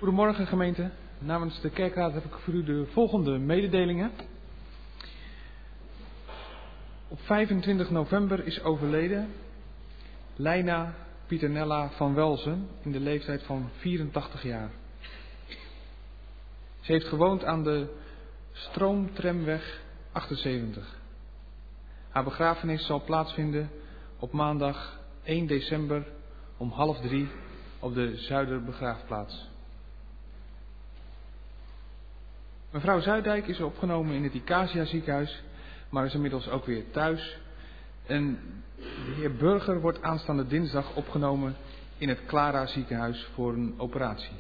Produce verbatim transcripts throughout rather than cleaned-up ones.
Goedemorgen gemeente. Namens de kerkraad heb ik voor u de volgende mededelingen. Op vijfentwintig november is overleden Leina Pieternella van Welzen in de leeftijd van vierentachtig jaar. Ze heeft gewoond aan de Stroomtramweg achtenzeventig. Haar begrafenis zal plaatsvinden op maandag één december om half drie op de Zuiderbegraafplaats. Mevrouw Zuidijk is opgenomen in het Icacia ziekenhuis, maar is inmiddels ook weer thuis. En de heer Burger wordt aanstaande dinsdag opgenomen in het Clara ziekenhuis voor een operatie.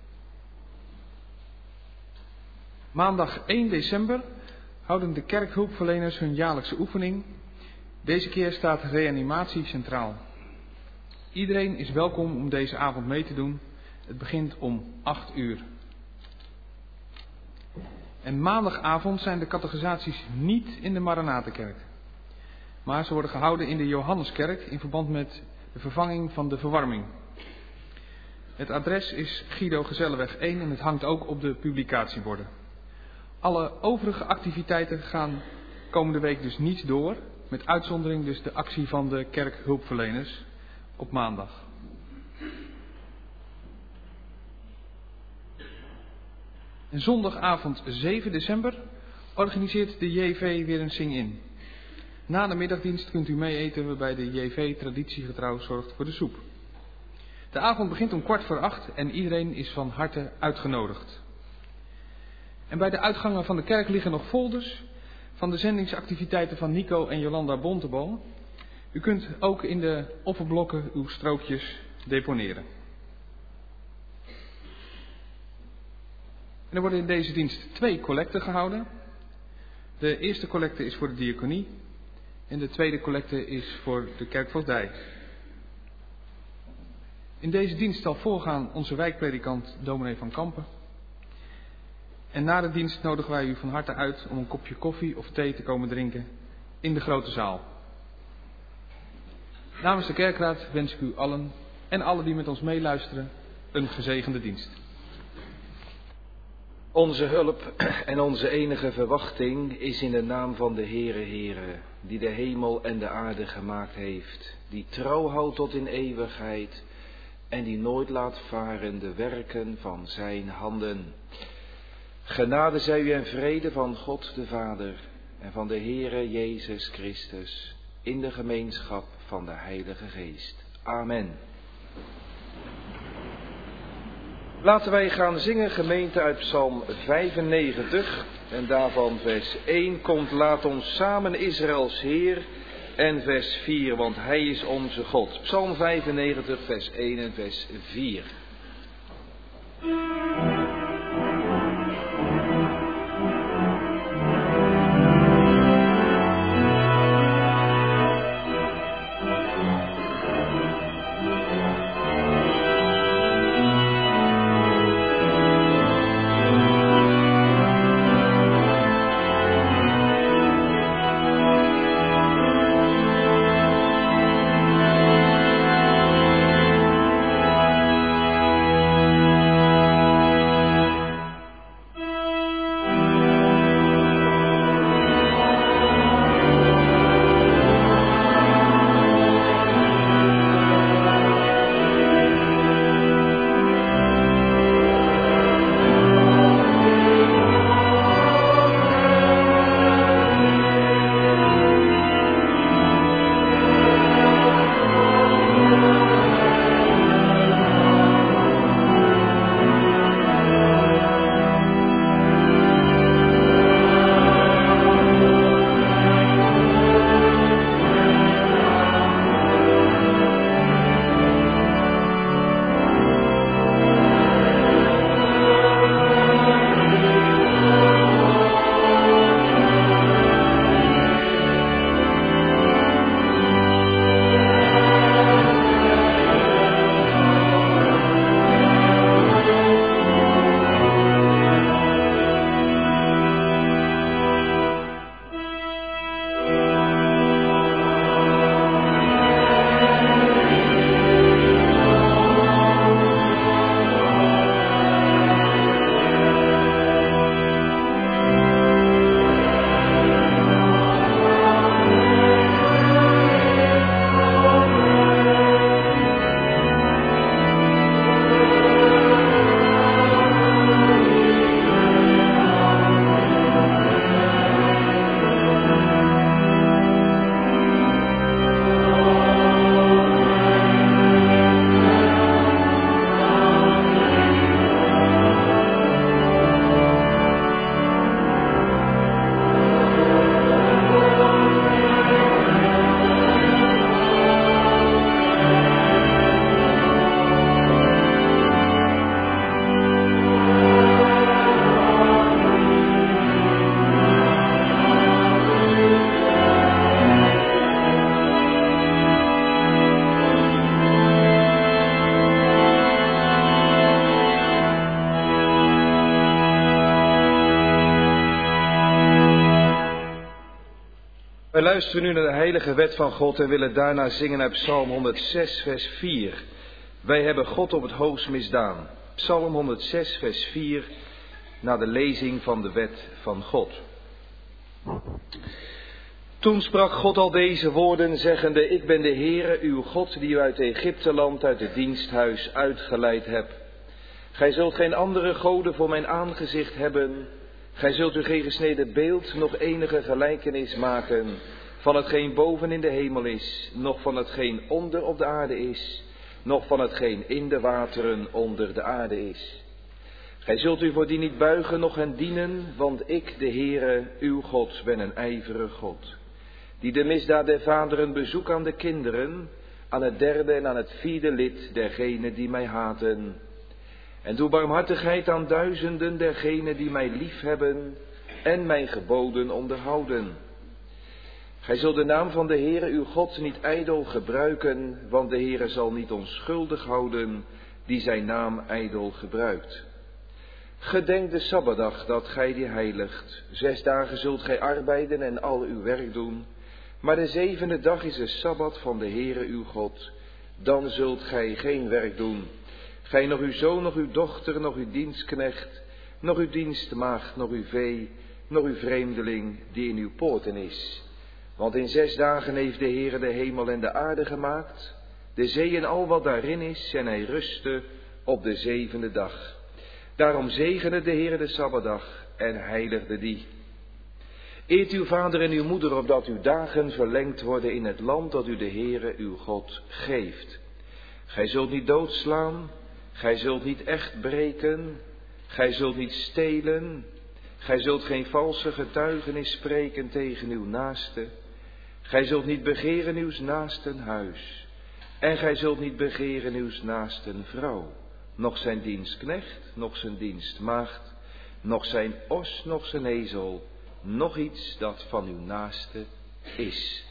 Maandag één december houden de kerkhulpverleners hun jaarlijkse oefening. Deze keer staat reanimatie centraal. Iedereen is welkom om deze avond mee te doen. Het begint om acht uur. En maandagavond zijn de catechisaties niet in de Maranatenkerk. Maar ze worden gehouden in de Johanneskerk in verband met de vervanging van de verwarming. Het adres is Guido Gezelleweg één en het hangt ook op de publicatieborden. Alle overige activiteiten gaan komende week dus niet door. Met uitzondering dus de actie van de kerkhulpverleners op maandag. En zondagavond zeven december organiseert de J V weer een sing-in. Na de middagdienst kunt u mee eten waarbij de J V traditiegetrouw zorgt voor de soep. De avond begint om kwart voor acht en iedereen is van harte uitgenodigd. En bij de uitgangen van de kerk liggen nog folders van de zendingsactiviteiten van Nico en Jolanda Bonteboom. U kunt ook in de offerblokken uw strookjes deponeren. En er worden in deze dienst twee collecten gehouden. De eerste collecte is voor de diaconie en de tweede collecte is voor de kerkvoogdij. In deze dienst zal voorgaan onze wijkpredikant dominee van Kampen. En na de dienst nodigen wij u van harte uit om een kopje koffie of thee te komen drinken in de grote zaal. Namens de kerkraad wens ik u allen en alle die met ons meeluisteren een gezegende dienst. Onze hulp en onze enige verwachting is in de naam van de Heere Heere, die de hemel en de aarde gemaakt heeft, die trouw houdt tot in eeuwigheid en die nooit laat varen de werken van zijn handen. Genade zij u en vrede van God de Vader en van de Heere Jezus Christus in de gemeenschap van de Heilige Geest. Amen. Laten wij gaan zingen, gemeente, uit Psalm vijfennegentig. En daarvan vers één komt: laat ons samen Israëls Heer. En vers vier, want Hij is onze God. Psalm vijfennegentig, vers één en vers vier. luisteren nu naar de heilige wet van God en willen daarna zingen uit Psalm honderdzes, vers vier. Wij hebben God op het hoogst misdaan. Psalm honderdzes, vers vier, na de lezing van de wet van God. Toen sprak God al deze woorden, zeggende: Ik ben de Heere, uw God, die u uit Egypteland, uit het diensthuis uitgeleid hebt. Gij zult geen andere goden voor mijn aangezicht hebben. Gij zult u geen gesneden beeld, nog enige gelijkenis maken van hetgeen boven in de hemel is, noch van hetgeen onder op de aarde is, noch van hetgeen in de wateren onder de aarde is. Gij zult u voor die niet buigen, noch hen dienen, want ik, de Heere, uw God, ben een ijverig God, die de misdaad der vaderen bezoek aan de kinderen, aan het derde en aan het vierde lid dergenen die mij haten. En doe barmhartigheid aan duizenden dergenen die mij liefhebben en mijn geboden onderhouden. Gij zult de naam van de Heere uw God niet ijdel gebruiken, want de Heere zal niet onschuldig houden die zijn naam ijdel gebruikt. Gedenk de Sabbatdag dat gij die heiligt. Zes dagen zult gij arbeiden en al uw werk doen. Maar de zevende dag is de Sabbat van de Heere uw God. Dan zult gij geen werk doen. Gij, nog uw zoon, nog uw dochter, nog uw dienstknecht, nog uw dienstmaagd, nog uw vee, nog uw vreemdeling die in uw poorten is. Want in zes dagen heeft de Heere de hemel en de aarde gemaakt, de zee en al wat daarin is, en hij rustte op de zevende dag. Daarom zegende de Heere de Sabbatdag en heiligde die. Eert uw vader en uw moeder, opdat uw dagen verlengd worden in het land dat u de Heere uw God geeft. Gij zult niet doodslaan, gij zult niet echt breken, gij zult niet stelen, gij zult geen valse getuigenis spreken tegen uw naaste, gij zult niet begeren uws naasten huis, en gij zult niet begeren uws naasten vrouw, noch zijn dienstknecht, noch zijn dienstmaagd, noch zijn os, noch zijn ezel, noch iets dat van uw naaste is.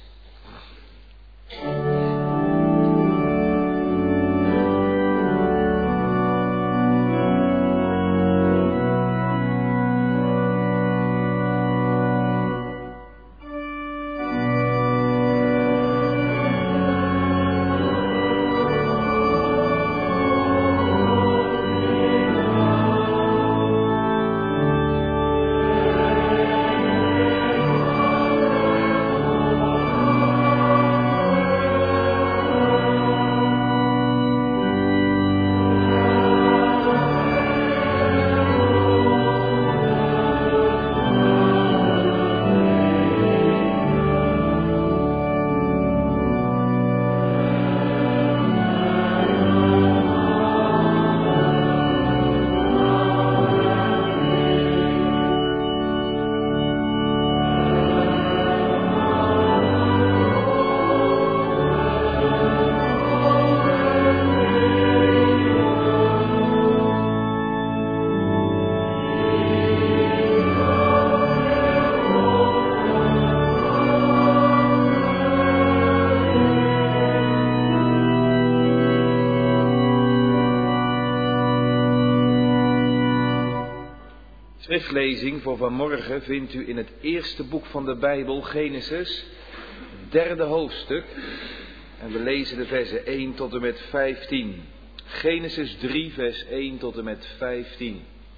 Schriftlezing voor vanmorgen vindt u in het eerste boek van de Bijbel, Genesis, derde hoofdstuk. En we lezen de versen één tot en met vijftien. Genesis drie, vers één tot en met vijftien.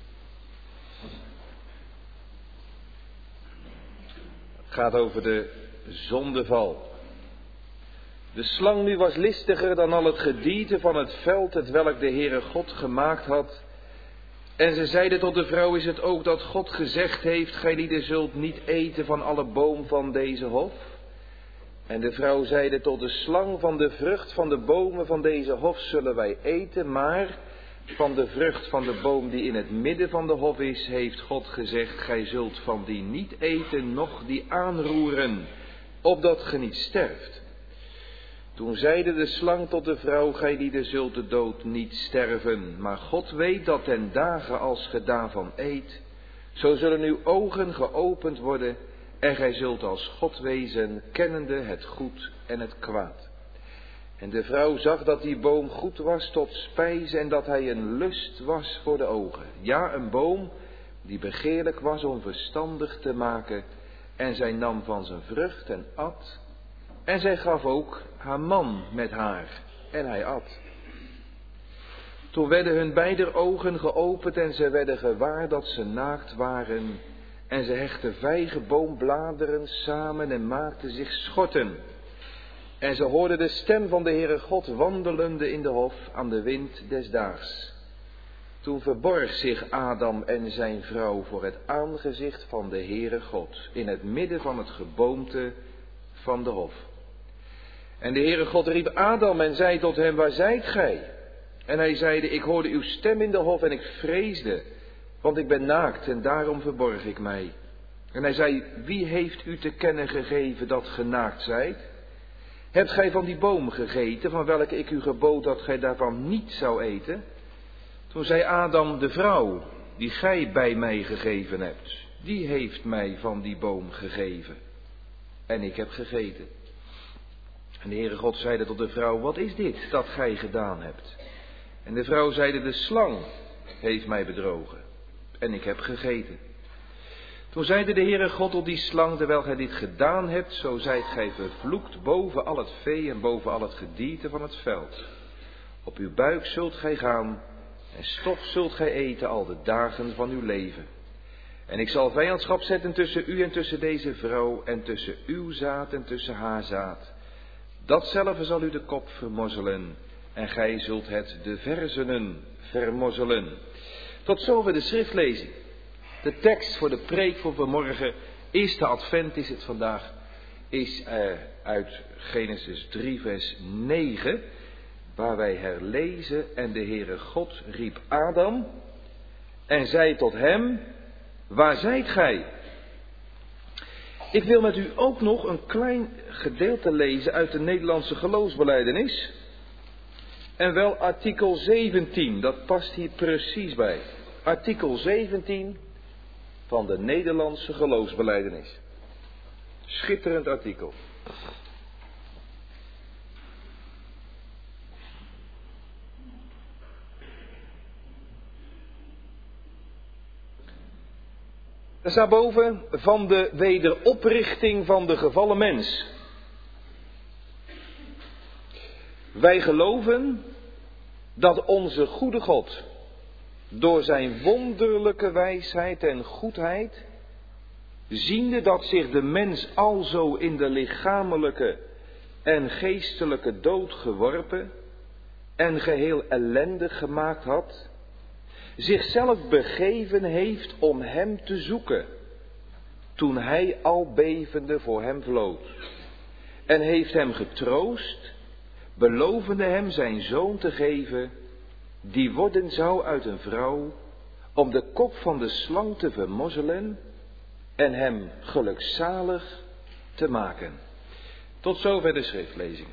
Het gaat over de zondeval. De slang nu was listiger dan al het gedierte van het veld, hetwelk de Heere God gemaakt had. En ze zeiden tot de vrouw: is het ook dat God gezegd heeft: gij lieden zult niet eten van alle boom van deze hof? En de vrouw zeide tot de slang: van de vrucht van de bomen van deze hof zullen wij eten, maar van de vrucht van de boom die in het midden van de hof is, heeft God gezegd: gij zult van die niet eten, noch die aanroeren, opdat ge niet sterft. Toen zeide de slang tot de vrouw: gij lieden zult de dood niet sterven, maar God weet dat ten dagen als ge daarvan eet, zo zullen uw ogen geopend worden en gij zult als God wezen, kennende het goed en het kwaad. En de vrouw zag dat die boom goed was tot spijs en dat hij een lust was voor de ogen. Ja, een boom die begeerlijk was om verstandig te maken. En zij nam van zijn vrucht en at. En zij gaf ook haar man met haar. En hij at. Toen werden hun beider ogen geopend en ze werden gewaar dat ze naakt waren. En ze hechtten vijgenboombladeren samen en maakten zich schorten. En ze hoorden de stem van de Heere God wandelende in de hof aan de wind des daags. Toen verborg zich Adam en zijn vrouw voor het aangezicht van de Heere God, in het midden van het geboomte van de hof. En de Heere God riep Adam en zei tot hem, waar zijt gij? En hij zeide, ik hoorde uw stem in de hof en ik vreesde, want ik ben naakt en daarom verborg ik mij. En hij zei, wie heeft u te kennen gegeven dat ge naakt zijt? Hebt gij van die boom gegeten, van welke ik u gebood dat gij daarvan niet zou eten? Toen zei Adam, de vrouw die gij bij mij gegeven hebt, die heeft mij van die boom gegeven. En ik heb gegeten. En de Heere God zeide tot de vrouw, wat is dit dat gij gedaan hebt? En de vrouw zeide, de slang heeft mij bedrogen. En ik heb gegeten. Toen zeide de Heere God tot die slang, terwijl gij dit gedaan hebt, zo zijt gij vervloekt boven al het vee en boven al het gedierte van het veld. Op uw buik zult gij gaan en stof zult gij eten al de dagen van uw leven. En ik zal vijandschap zetten tussen u en tussen deze vrouw en tussen uw zaad en tussen haar zaad. Datzelfde zal u de kop vermorzelen en gij zult het de verzenen vermorzelen. Tot zover de schriftlezing. De tekst voor de preek voor vanmorgen, eerste advent is het vandaag, is uh, uit Genesis drie vers negen, waar wij herlezen, en de Heere God riep Adam en zei tot hem, waar zijt gij? Ik wil met u ook nog een klein gedeelte lezen uit de Nederlandse geloofsbelijdenis. En wel artikel zeventien, dat past hier precies bij. Artikel zeventien van de Nederlandse geloofsbelijdenis. Schitterend artikel. Er staat boven van de wederoprichting van de gevallen mens. Wij geloven dat onze goede God door zijn wonderlijke wijsheid en goedheid, ziende dat zich de mens alzo in de lichamelijke en geestelijke dood geworpen en geheel ellendig gemaakt had, zichzelf begeven heeft om hem te zoeken, toen hij al bevende voor hem vlood, en heeft hem getroost, belovende hem zijn zoon te geven, die worden zou uit een vrouw, om de kop van de slang te vermorzelen en hem gelukzalig te maken. Tot zover de schriftlezing.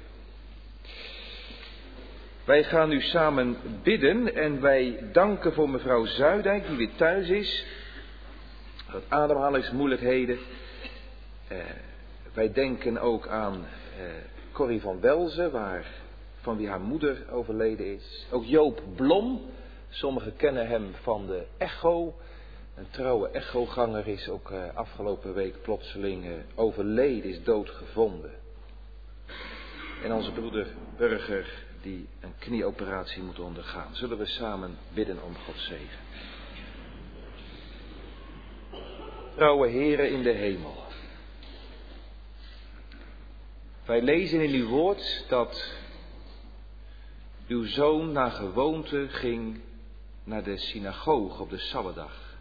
Wij gaan nu samen bidden en wij danken voor mevrouw Zuidijk die weer thuis is. Wat ademhalingsmoeilijkheden. Uh, wij denken ook aan uh, Corrie van Welzen, waar, van wie haar moeder overleden is. Ook Joop Blom, sommigen kennen hem van de Echo. Een trouwe echoganger is ook uh, afgelopen week plotseling uh, overleden, is doodgevonden. En onze broeder Burger die een knieoperatie moet ondergaan. Zullen we samen bidden om Gods zegen. Trouwe Heere in de hemel. Wij lezen in uw woord dat uw zoon naar gewoonte ging naar de synagoge op de Sabbatdag.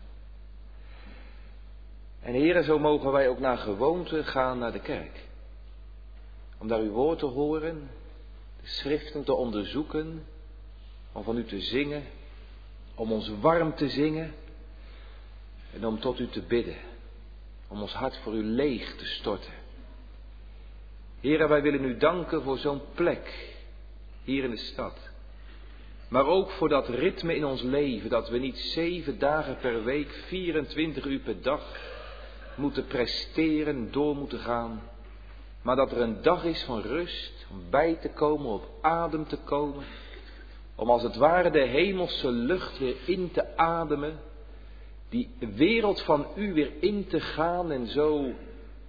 En Heere, zo mogen wij ook naar gewoonte gaan naar de kerk. Om daar uw woord te horen, de schriften te onderzoeken, om van u te zingen, om ons warm te zingen en om tot u te bidden, om ons hart voor u leeg te storten. Heere, wij willen u danken voor zo'n plek hier in de stad, maar ook voor dat ritme in ons leven, dat we niet zeven dagen per week, vierentwintig uur per dag moeten presteren, door moeten gaan, maar dat er een dag is van rust, om bij te komen, op adem te komen, om als het ware de hemelse lucht weer in te ademen, die wereld van u weer in te gaan en zo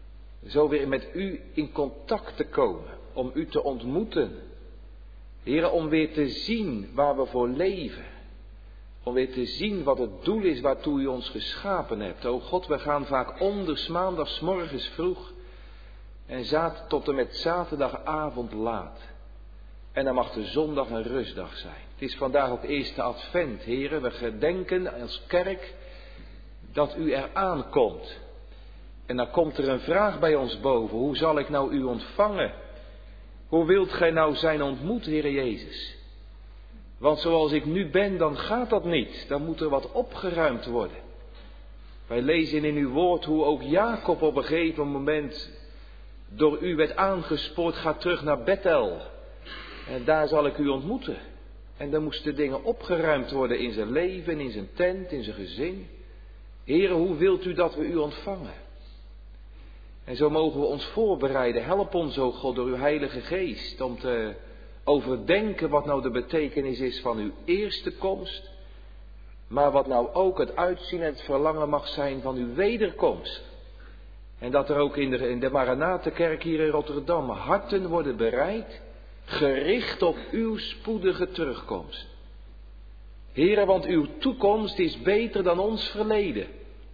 zo weer met u in contact te komen, om u te ontmoeten. Heere, om weer te zien waar we voor leven. Om weer te zien wat het doel is waartoe u ons geschapen hebt. O God, we gaan vaak onder 's maandags morgens vroeg en zaad tot en met zaterdagavond laat. En dan mag de zondag een rustdag zijn. Het is vandaag ook eerste advent, Heere. We gedenken als kerk dat u er aankomt. En dan komt er een vraag bij ons boven. Hoe zal ik nou u ontvangen? Hoe wilt gij nou zijn ontmoet, Heere Jezus? Want zoals ik nu ben, dan gaat dat niet. Dan moet er wat opgeruimd worden. Wij lezen in uw woord hoe ook Jacob op een gegeven moment door u werd aangespoord. Ga terug naar Bethel. En daar zal ik u ontmoeten. En dan moesten dingen opgeruimd worden in zijn leven, in zijn tent, in zijn gezin. Heere, hoe wilt u dat we u ontvangen? En zo mogen we ons voorbereiden. Help ons, o God, door uw Heilige Geest, om te overdenken wat nou de betekenis is van uw eerste komst. Maar wat nou ook het uitzien en het verlangen mag zijn van uw wederkomst. En dat er ook in de, in de Maranatenkerk hier in Rotterdam harten worden bereid, gericht op uw spoedige terugkomst. Heere, want uw toekomst is beter dan ons verleden.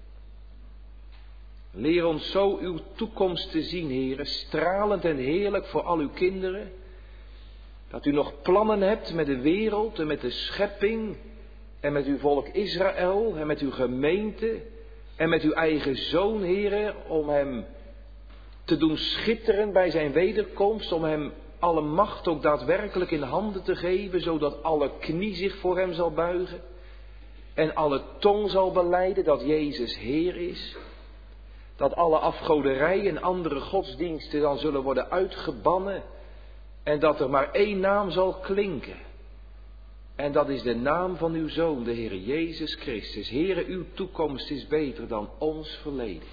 Leer ons zo uw toekomst te zien, Heere, stralend en heerlijk voor al uw kinderen. Dat u nog plannen hebt met de wereld en met de schepping en met uw volk Israël en met uw gemeente en met uw eigen Zoon, Heere, om hem te doen schitteren bij zijn wederkomst, om hem alle macht ook daadwerkelijk in handen te geven, zodat alle knie zich voor hem zal buigen en alle tong zal belijden dat Jezus Heer is. Dat alle afgoderij en andere godsdiensten dan zullen worden uitgebannen en dat er maar één naam zal klinken. En dat is de naam van uw Zoon, de Heer Jezus Christus. Heere, uw toekomst is beter dan ons verleden.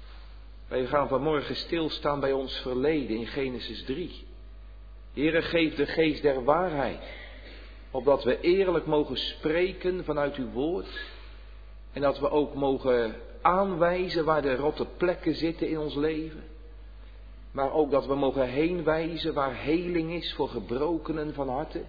Wij gaan vanmorgen stilstaan bij ons verleden in Genesis drie. Heere, geef de geest der waarheid, opdat we eerlijk mogen spreken vanuit uw woord. En dat we ook mogen aanwijzen waar de rotte plekken zitten in ons leven. Maar ook dat we mogen heenwijzen waar heling is voor gebrokenen van harte.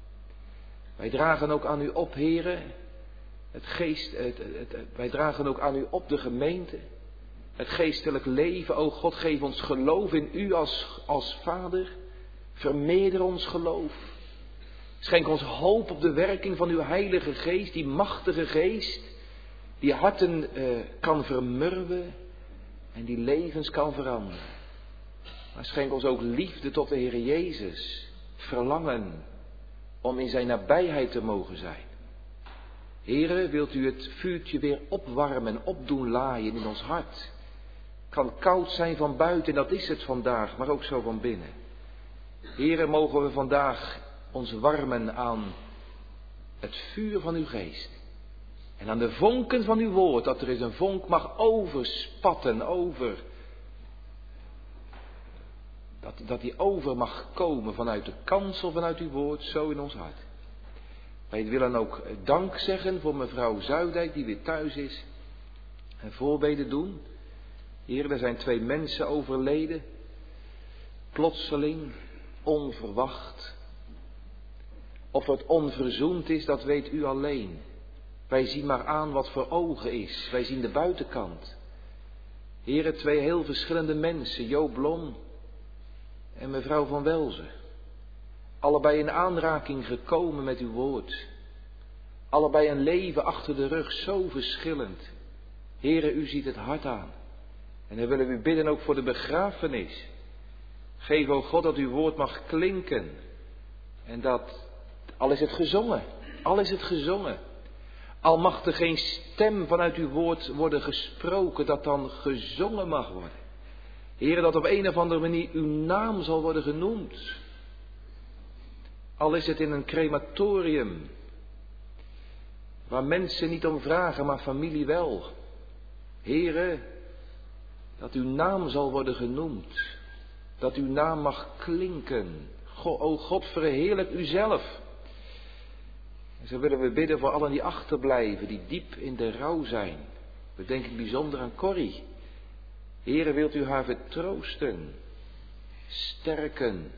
Wij dragen ook aan u op, Heere, het geest, het, het, het, wij dragen ook aan u op de gemeente. Het geestelijk leven, o God, geef ons geloof in u als, als Vader. Vermeerder ons geloof. Schenk ons hoop op de werking van uw Heilige Geest, die machtige Geest, die harten uh, kan vermurwen en die levens kan veranderen. Maar schenk ons ook liefde tot de Heer Jezus, verlangen om in zijn nabijheid te mogen zijn. Heere, wilt u het vuurtje weer opwarmen en opdoen laaien in ons hart. Het kan koud zijn van buiten, en dat is het vandaag, maar ook zo van binnen. Heere, mogen we vandaag ons warmen aan het vuur van uw geest. En aan de vonken van uw woord, dat er eens een vonk mag overspatten, over. Dat, dat die over mag komen vanuit de kansel, vanuit uw woord, zo in ons hart. Wij willen ook dank zeggen voor mevrouw Zuidijk, die weer thuis is. En voorbeden doen. Heer, er zijn twee mensen overleden. Plotseling, onverwacht. Of het onverzoend is, dat weet u alleen. Wij zien maar aan wat voor ogen is. Wij zien de buitenkant. Heere, twee heel verschillende mensen. Joop Blom en mevrouw van Welzen. Allebei in aanraking gekomen met uw woord. Allebei een leven achter de rug, zo verschillend. Heere, u ziet het hart aan. En dan willen we u bidden ook voor de begrafenis. Geef, o God, dat uw woord mag klinken. En dat, al is het gezongen, al is het gezongen. Al mag er geen stem vanuit uw woord worden gesproken, dat dan gezongen mag worden. Heere, dat op een of andere manier uw naam zal worden genoemd. Al is het in een crematorium, waar mensen niet om vragen, maar familie wel. Heere, dat uw naam zal worden genoemd. Dat uw naam mag klinken. Go, o God, verheerlijk uzelf. En zo willen we bidden voor allen die achterblijven, die diep in de rouw zijn. We denken bijzonder aan Corrie. Heere, wilt u haar vertroosten, sterken.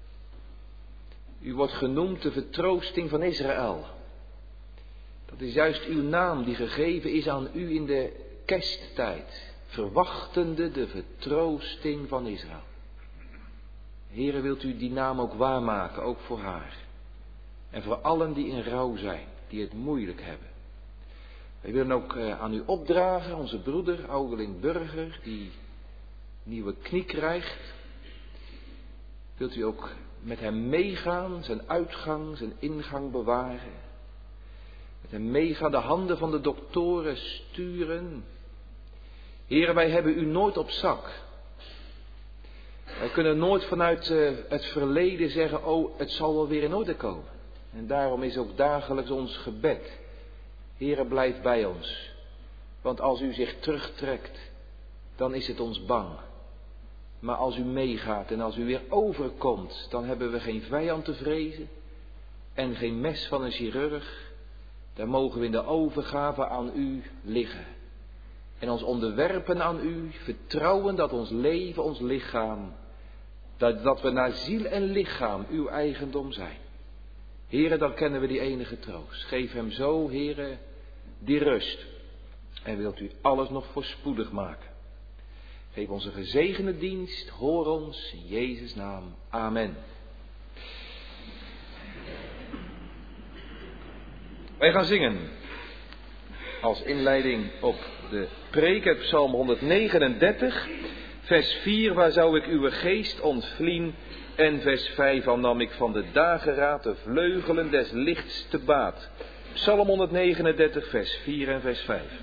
U wordt genoemd de vertroosting van Israël. Dat is juist uw naam die gegeven is aan u in de kersttijd. Verwachtende de vertroosting van Israël. Heere, wilt u die naam ook waarmaken, ook voor haar. En voor allen die in rouw zijn, die het moeilijk hebben. Wij willen ook aan u opdragen, onze broeder, ouderling Burger, die nieuwe knie krijgt. Wilt u ook met hem meegaan, zijn uitgang, zijn ingang bewaren. Met hem meegaan, de handen van de doktoren sturen. Heren, wij hebben u nooit op zak. Wij kunnen nooit vanuit uh, het verleden zeggen, oh, het zal wel weer in orde komen. En daarom is ook dagelijks ons gebed. Heren, blijf bij ons. Want als u zich terugtrekt, dan is het ons bang. Maar als u meegaat en als u weer overkomt, dan hebben we geen vijand te vrezen. En geen mes van een chirurg. Dan mogen we in de overgave aan u liggen. En ons onderwerpen aan u, vertrouwen dat ons leven, ons lichaam, dat, dat we naar ziel en lichaam uw eigendom zijn. Heren, dan kennen we die enige troost. Geef hem zo, heren, die rust. En wilt u alles nog voorspoedig maken. Geef ons een gezegende dienst, hoor ons in Jezus' naam. Amen. Wij gaan zingen als inleiding op de preek uit Psalm honderdnegenendertig, vers vier, waar zou ik uw geest ontvlien, en vers vijf, al nam ik van de dageraad de vleugelen des lichts te baat. Psalm honderdnegenendertig, vers vier en vers vijf.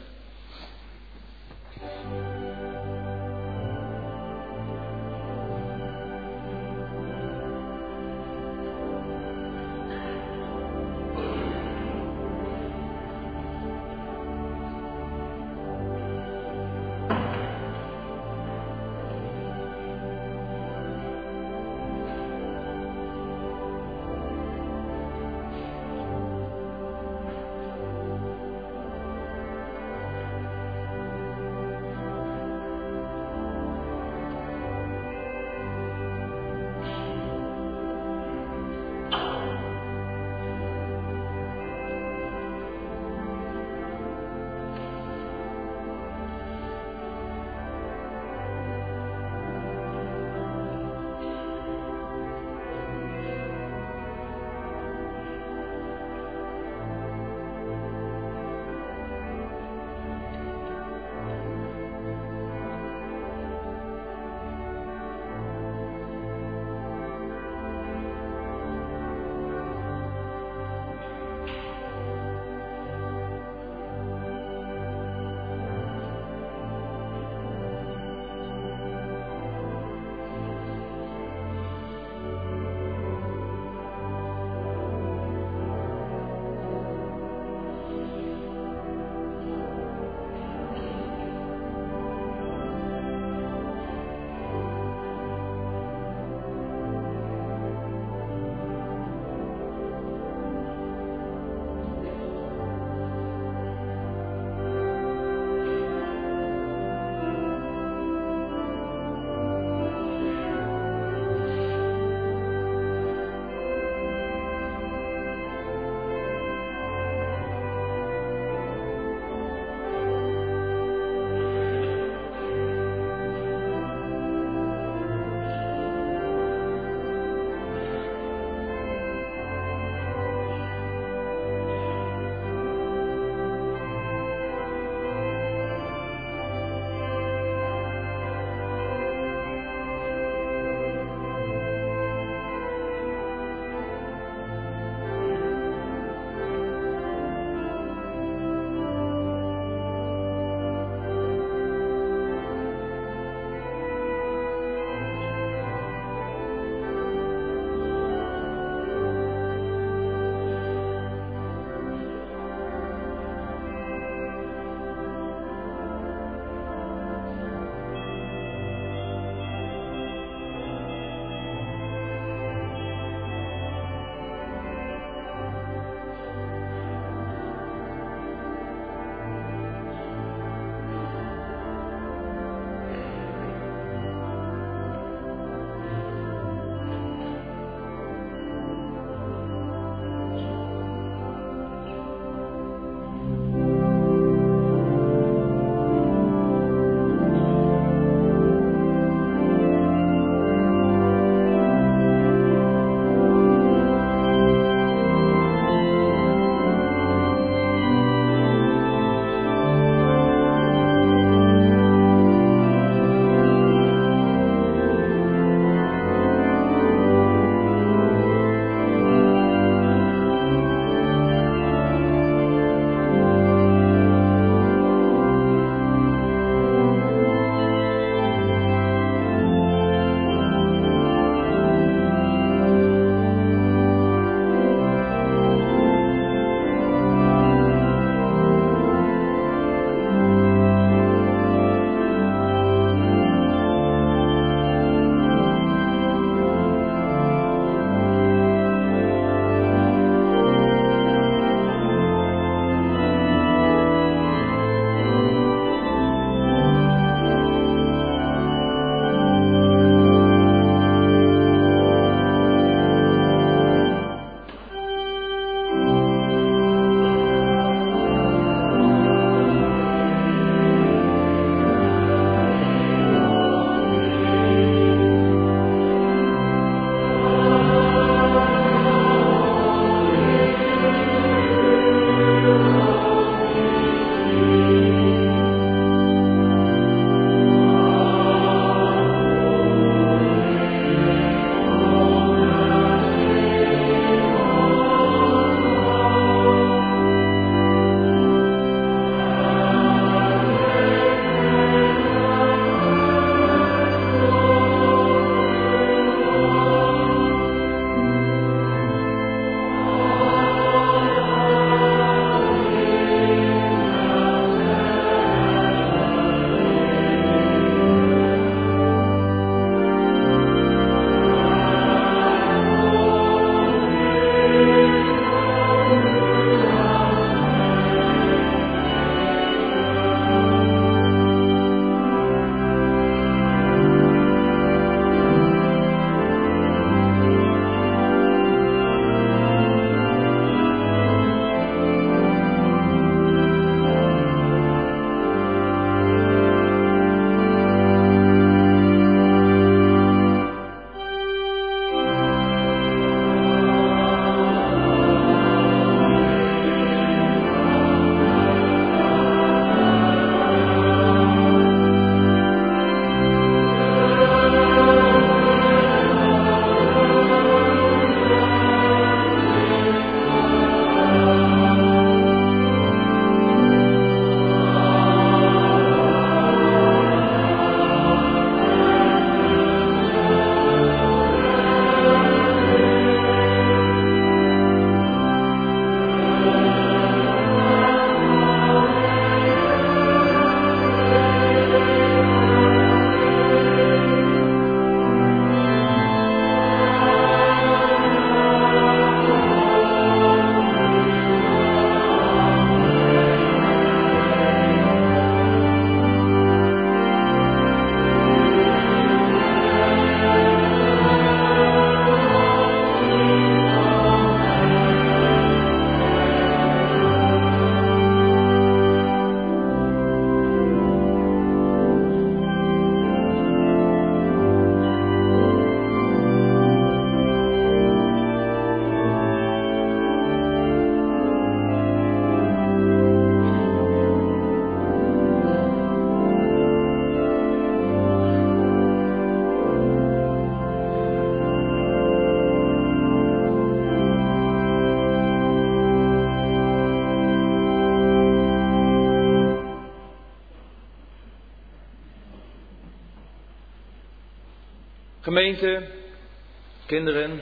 Gemeente, kinderen.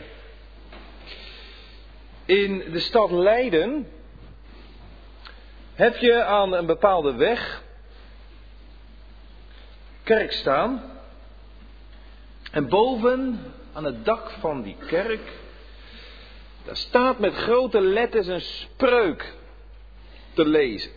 In de stad Leiden heb je aan een bepaalde weg kerk staan. En boven aan het dak van die kerk, daar staat met grote letters een spreuk te lezen.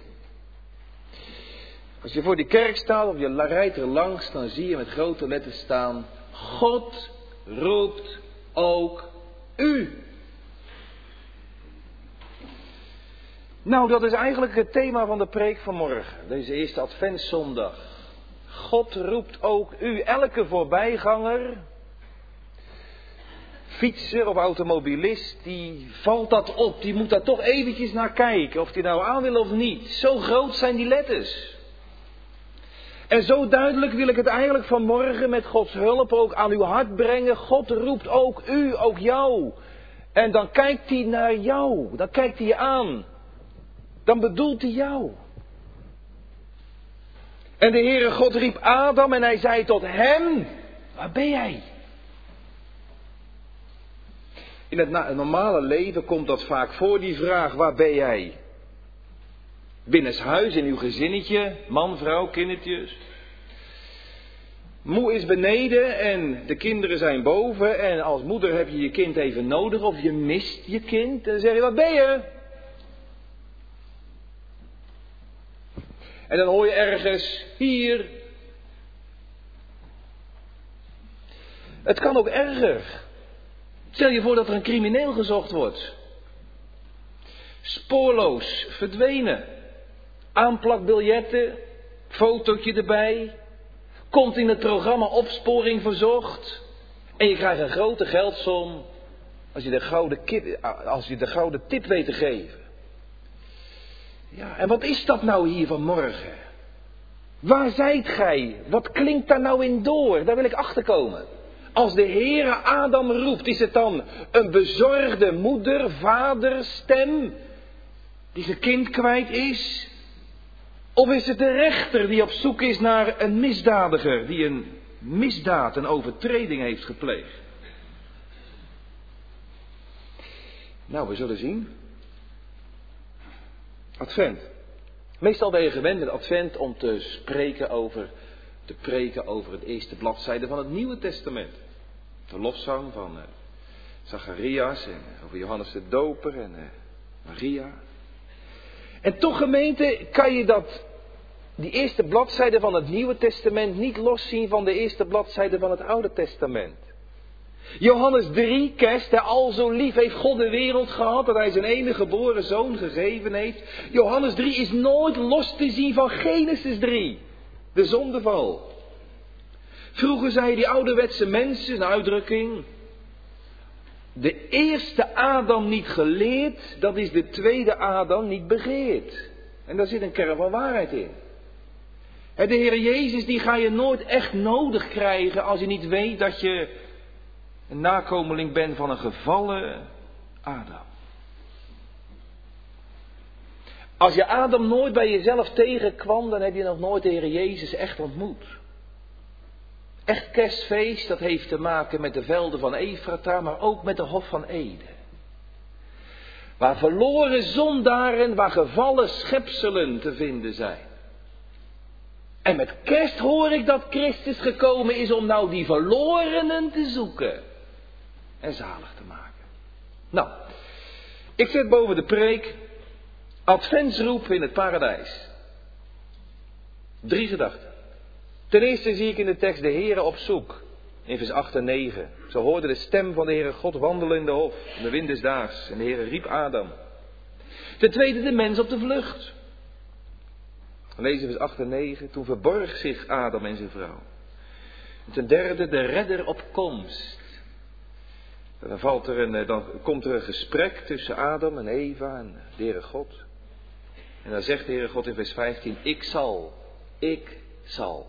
Als je voor die kerk staat of je rijdt er langs, dan zie je met grote letters staan: God roept ook u. Nou, dat is eigenlijk het thema van de preek van morgen, deze eerste adventszondag. God roept ook u. Elke voorbijganger, fietser of automobilist, die valt dat op. Die moet daar toch eventjes naar kijken, of die nou aan wil of niet. Zo groot zijn die letters. En zo duidelijk wil ik het eigenlijk vanmorgen met Gods hulp ook aan uw hart brengen. God roept ook u, ook jou. En dan kijkt hij naar jou. Dan kijkt hij je aan. Dan bedoelt hij jou. En de Heere God riep Adam en hij zei tot hem: waar ben jij? In het normale leven komt dat vaak voor, die vraag: waar ben jij? Binnenshuis in uw gezinnetje, man, vrouw, kindertjes. Moe is beneden en de kinderen zijn boven. En als moeder heb je je kind even nodig of je mist je kind. En dan zeg je: waar ben je? En dan hoor je ergens: hier. Het kan ook erger. Stel je voor dat er een crimineel gezocht wordt. Spoorloos verdwenen. Aanplakbiljetten, fotootje erbij. Komt in het programma opsporing verzocht. En je krijgt een grote geldsom als je de gouden, kip, als je de gouden tip weet te geven. Ja, en wat is dat nou hier vanmorgen? Waar zijt gij? Wat klinkt daar nou in door? Daar wil ik achterkomen. Als de Heere Adam roept, is het dan een bezorgde moeder, vader, stem die zijn kind kwijt is? Of is het de rechter die op zoek is naar een misdadiger die een misdaad, een overtreding heeft gepleegd? Nou, we zullen zien. Advent. Meestal ben je gewend met Advent om te spreken over, te preken over het eerste bladzijde van het Nieuwe Testament. De lofzang van uh, Zacharias en uh, over Johannes de Doper en uh, Maria. En toch, gemeente, kan je dat, die eerste bladzijde van het Nieuwe Testament niet loszien van de eerste bladzijde van het Oude Testament. Johannes drie, kerst, hè, al zo lief heeft God de wereld gehad dat hij zijn enige geboren zoon gegeven heeft. Johannes drie is nooit los te zien van Genesis drie, de zondeval. Vroeger zeiden die ouderwetse mensen, een uitdrukking: de eerste Adam niet geleerd, dat is de tweede Adam niet begeerd. En daar zit een kern van waarheid in. De Heer Jezus, die ga je nooit echt nodig krijgen als je niet weet dat je een nakomeling bent van een gevallen Adam. Als je Adam nooit bij jezelf tegenkwam, dan heb je nog nooit de Heer Jezus echt ontmoet. Echt kerstfeest, dat heeft te maken met de velden van Efrata, maar ook met de Hof van Eden. Waar verloren zondaren, waar gevallen schepselen te vinden zijn. En met kerst hoor ik dat Christus gekomen is om nou die verlorenen te zoeken en zalig te maken. Nou, ik zet boven de preek adventsroep in het paradijs. Drie gedachten. Ten eerste zie ik in de tekst de Heere op zoek. In vers acht en negen. Ze hoorden de stem van de Heere God wandelen in de hof. De wind is daags. En de Heere riep Adam. Ten tweede de mens op de vlucht. We lezen vers acht en negen. Toen verborg zich Adam en zijn vrouw. En ten derde de redder op komst. Dan, valt er een, dan komt er een gesprek tussen Adam en Eva en de Heere God. En dan zegt de Heere God in vers vijftien. Ik zal. Ik zal.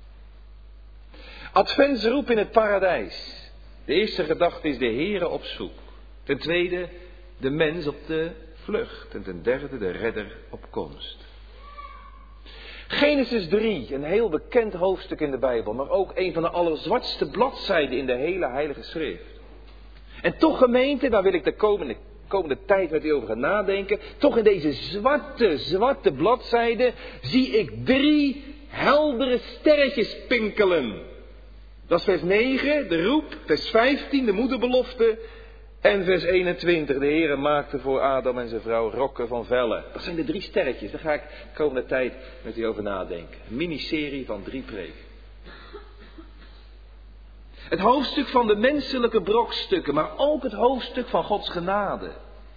Adventsroep in het paradijs. De eerste gedachte is de Heere op zoek. Ten tweede de mens op de vlucht. En ten derde de redder op komst. Genesis drie, een heel bekend hoofdstuk in de Bijbel, maar ook een van de allerzwartste bladzijden in de hele Heilige Schrift. En toch gemeente, daar wil ik de komende, komende tijd met u over gaan nadenken, toch in deze zwarte, zwarte bladzijde zie ik drie heldere sterretjes pinkelen. Dat is vers negen, de roep, vers vijftien, de moederbelofte en vers eenentwintig, de Heere maakte voor Adam en zijn vrouw rokken van vellen. Dat zijn de drie sterretjes, daar ga ik de komende tijd met u over nadenken. Een miniserie van drie preken. Het hoofdstuk van de menselijke brokstukken, maar ook het hoofdstuk van Gods genade.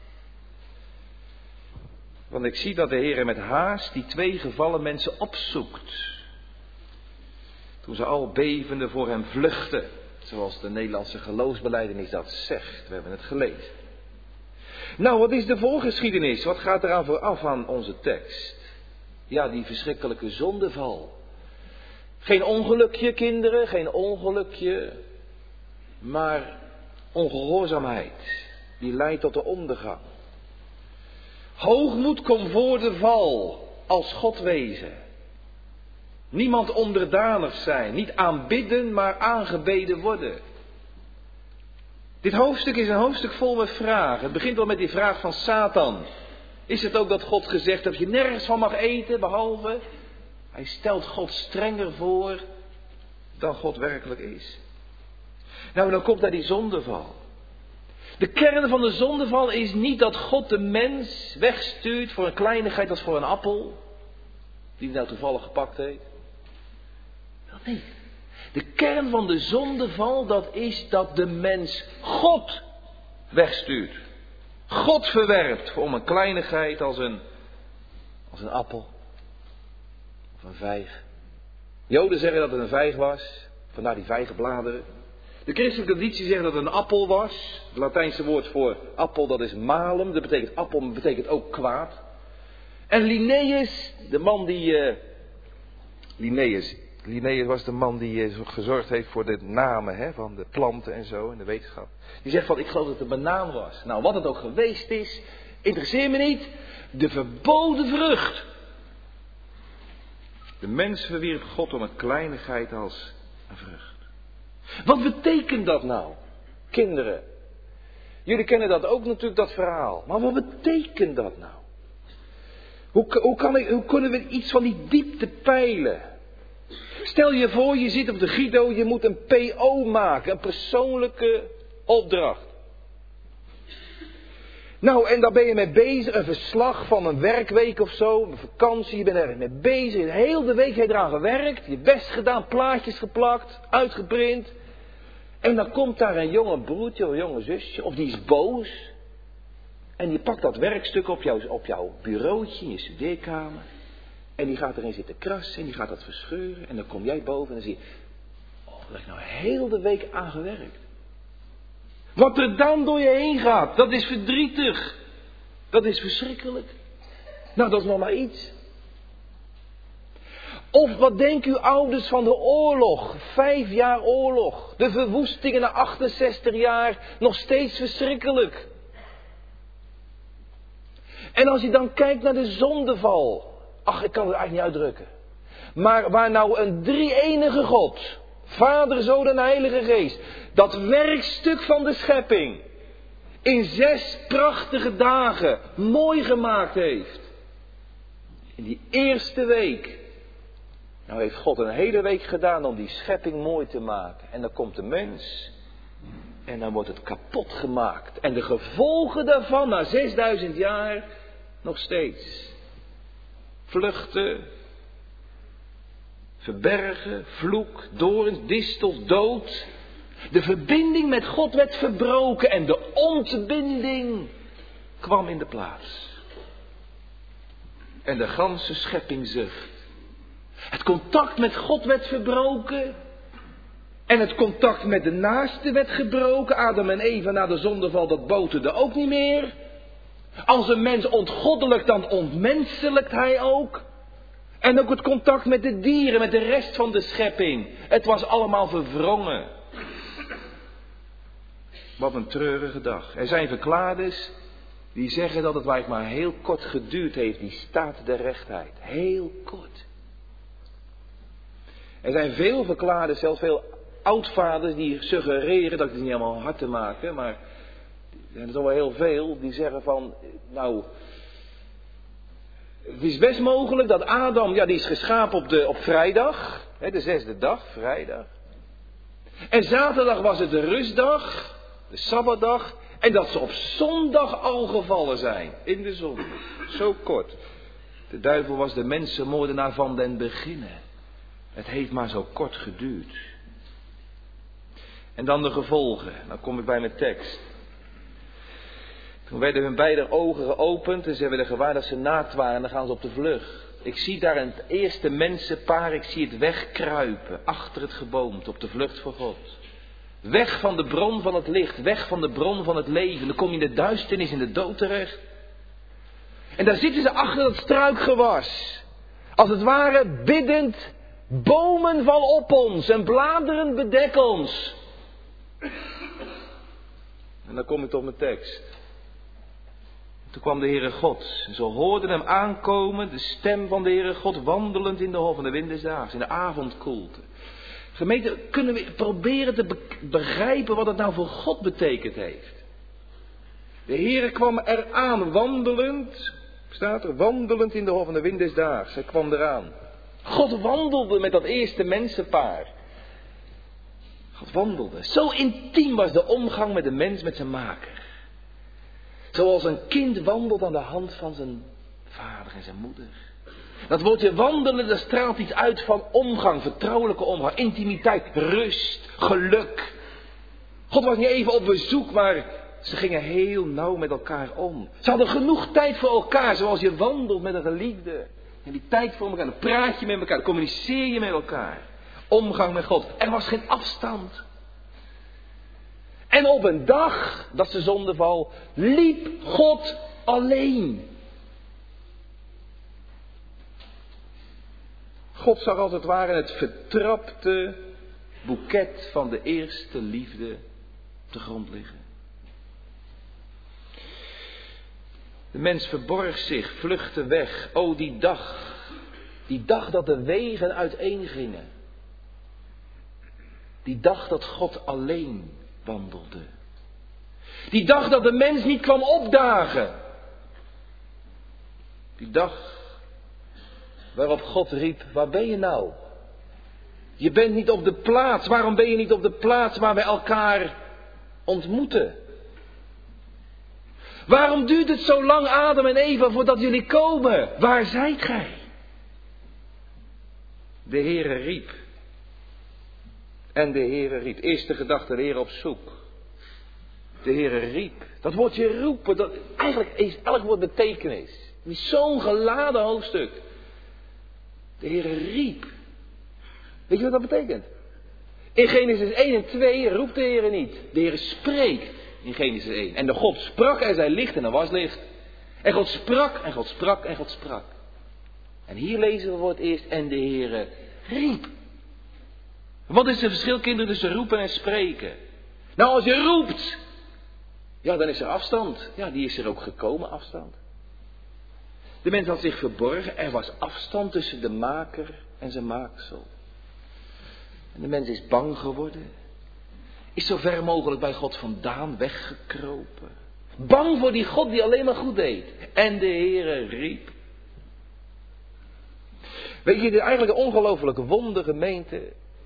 Want ik zie dat de Heere met haast die twee gevallen mensen opzoekt. Toen ze al bevende voor hem vluchtten. Zoals de Nederlandse geloofsbelijdenis dat zegt. We hebben het gelezen. Nou, wat is de voorgeschiedenis? Wat gaat eraan vooraf aan onze tekst? Ja, die verschrikkelijke zondeval. Geen ongelukje, kinderen, geen ongelukje. Maar ongehoorzaamheid. Die leidt tot de ondergang. Hoogmoed komt voor de val. Als God wezen. Niemand onderdanig zijn. Niet aanbidden, maar aangebeden worden. Dit hoofdstuk is een hoofdstuk vol met vragen. Het begint wel met die vraag van Satan. Is het ook dat God gezegd heeft dat je nergens van mag eten, behalve... Hij stelt God strenger voor dan God werkelijk is. Nou, en dan komt daar die zondeval. De kern van de zondeval is niet dat God de mens wegstuurt voor een kleinigheid als voor een appel. Die hij nou toevallig gepakt heeft. Nee. De kern van de zondeval, dat is dat de mens God wegstuurt. God verwerpt om een kleinigheid als een, als een appel. Of een vijg. Joden zeggen dat het een vijg was. Vandaar die vijgenbladeren. De christelijke traditie zegt dat het een appel was. Het Latijnse woord voor appel, dat is malum. Dat betekent appel, maar betekent ook kwaad. En Linnaeus, de man die... Uh, Linnaeus... Linnaeus was de man die uh, gezorgd heeft voor de namen hè, van de planten en zo in de wetenschap. Die zegt van, ik geloof dat het een banaan was. Nou, wat het ook geweest is, interesseert me niet. De verboden vrucht. De mens verwierp God om een kleinigheid als een vrucht. Wat betekent dat nou, kinderen? Jullie kennen dat ook natuurlijk, dat verhaal. Maar wat betekent dat nou? Hoe, hoe, kan ik, hoe kunnen we iets van die diepte peilen? Stel je voor, je zit op de Guido, je moet een P O maken, een persoonlijke opdracht. Nou, en daar ben je mee bezig, een verslag van een werkweek of zo, een vakantie, je bent er mee bezig. De hele week heb je eraan gewerkt, je best gedaan, plaatjes geplakt, uitgeprint. En dan komt daar een jonge broertje of een jonge zusje, of die is boos. En die pakt dat werkstuk op, jou, op jouw bureautje in je studeerkamer. En die gaat erin zitten krassen en die gaat dat verscheuren. En dan kom jij boven en dan zie je, oh, daar heb ik nou heel de week aan gewerkt. Wat er dan door je heen gaat, dat is verdrietig. Dat is verschrikkelijk. Nou, dat is nog maar iets. Of wat denken uw ouders van de oorlog? Vijf jaar oorlog. De verwoestingen na achtenzestig jaar. Nog steeds verschrikkelijk. En als je dan kijkt naar de zondeval. Ach, ik kan het eigenlijk niet uitdrukken. Maar waar nou een drie-enige God, Vader, Zoon en Heilige Geest, dat werkstuk van de schepping in zes prachtige dagen mooi gemaakt heeft. In die eerste week. Nou heeft God een hele week gedaan om die schepping mooi te maken. En dan komt de mens en dan wordt het kapot gemaakt. En de gevolgen daarvan na zesduizend jaar nog steeds. Vluchten, verbergen, vloek, doorns, distels, dood. De verbinding met God werd verbroken en de ontbinding kwam in de plaats. En de ganse schepping zucht. Het contact met God werd verbroken. En het contact met de naaste werd gebroken. Adam en Eva na de zondeval, dat boterde ook niet meer. Als een mens ontgoddelijkt, dan ontmenselijkt hij ook. En ook het contact met de dieren, met de rest van de schepping. Het was allemaal verwrongen. Wat een treurige dag. Er zijn verklaarders die zeggen dat het eigenlijk maar heel kort geduurd heeft, die staat der rechtheid. Heel kort. Er zijn veel verklaarders, zelfs veel oudvaders die suggereren, dat is niet helemaal hard te maken, maar er zijn er toch wel heel veel die zeggen van, nou, het is best mogelijk dat Adam, ja die is geschapen op, de, op vrijdag, hè, de zesde dag, vrijdag. En zaterdag was het de rustdag, de sabbatdag, en dat ze op zondag al gevallen zijn, in de zon. Zo kort. De duivel was de mensenmoordenaar van den beginnen. Het heeft maar zo kort geduurd. En dan de gevolgen. Dan kom ik bij mijn tekst. Toen werden hun beide ogen geopend en ze werden gewaar dat ze naakt waren en dan gaan ze op de vlucht. Ik zie daar het eerste mensenpaar, ik zie het wegkruipen, achter het geboomte, op de vlucht voor God. Weg van de bron van het licht, weg van de bron van het leven. Dan kom je in de duisternis, in de dood terecht. En daar zitten ze achter dat struikgewas. Als het ware biddend, bomen val op ons en bladeren bedek ons. En dan kom ik tot mijn tekst. Toen kwam de Heere God. En ze hoorden hem aankomen, de stem van de Heere God, wandelend in de hof van de windesdaags, in de avondkoelte. Gemeente, kunnen we proberen te begrijpen wat het nou voor God betekend heeft. De Heere kwam eraan, wandelend, staat er, wandelend in de hof van de windesdaags. Hij kwam eraan. God wandelde met dat eerste mensenpaar. God wandelde. Zo intiem was de omgang met de mens, met zijn maker. Zoals een kind wandelt aan de hand van zijn vader en zijn moeder. Dat woordje wandelen, dat straalt iets uit van omgang, vertrouwelijke omgang, intimiteit, rust, geluk. God was niet even op bezoek, maar ze gingen heel nauw met elkaar om. Ze hadden genoeg tijd voor elkaar, zoals je wandelt met een geliefde. En die tijd voor elkaar, dan praat je met elkaar, dan communiceer je met elkaar. Omgang met God. Er was geen afstand. En op een dag dat ze zondeval, liep God alleen. God zag als het ware het vertrapte boeket van de eerste liefde op de grond liggen. De mens verborg zich, vluchtte weg. O, die dag. Die dag dat de wegen uiteen gingen. Die dag dat God alleen wandelde. Die dag dat de mens niet kwam opdagen. Die dag waarop God riep, waar ben je nou? Je bent niet op de plaats. Waarom ben je niet op de plaats waar we elkaar ontmoeten? Waarom duurt het zo lang, Adam en Eva, voordat jullie komen? Waar zijt gij? De Heere riep. En de Heere riep. Eerste gedachte, de Heere op zoek. De Heere riep. Dat woordje roepen, dat, eigenlijk is elk woord betekenis. Het is zo'n geladen hoofdstuk. De Heere riep. Weet je wat dat betekent? In Genesis één en twee roept de Heere niet. De Heere spreekt in Genesis één. En de God sprak en zij licht en er was licht. En God sprak en God sprak en God sprak. En hier lezen we voor het eerst en de Heere riep. Wat is het verschil, kinderen, tussen roepen en spreken? Nou, als je roept, ja, dan is er afstand. Ja, die is er ook gekomen, afstand. De mens had zich verborgen, er was afstand tussen de maker en zijn maaksel. En de mens is bang geworden. Is zo ver mogelijk bij God vandaan weggekropen. Bang voor die God die alleen maar goed deed. En de Heere riep. Weet je, eigenlijk een ongelofelijke wonder, gemeente.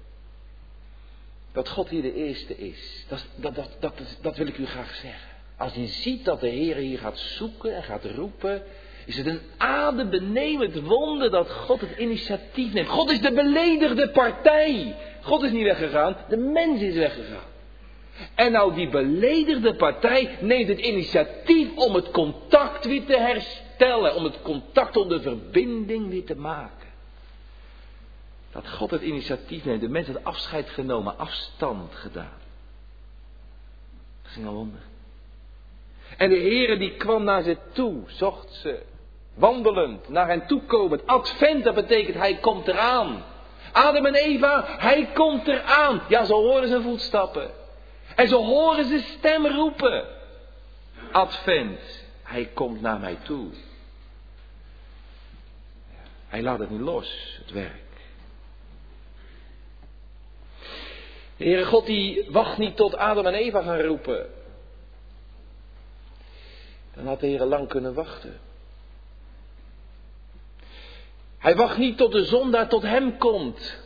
Dat God hier de eerste is. Dat, dat, dat, dat, dat wil ik u graag zeggen. Als je ziet dat de Heere hier gaat zoeken en gaat roepen, is het een adembenemend wonder dat God het initiatief neemt. God is de beledigde partij. God is niet weggegaan, de mens is weggegaan. En nou, die beledigde partij neemt het initiatief om het contact weer te herstellen. Om het contact, om de verbinding weer te maken. Dat God het initiatief neemt. De mens had afscheid genomen, afstand gedaan. Dat is een wonder. En de Heere die kwam naar ze toe, zocht ze, wandelend, naar hen toe komend. Advent, dat betekent hij komt eraan. Adam en Eva, hij komt eraan. Ja, zo horen ze voetstappen. En zo horen ze stem roepen. Advent, hij komt naar mij toe. Hij laat het niet los, het werk. De Heere God die wacht niet tot Adam en Eva gaan roepen. Dan had de Heere lang kunnen wachten. Hij wacht niet tot de zondaar tot hem komt.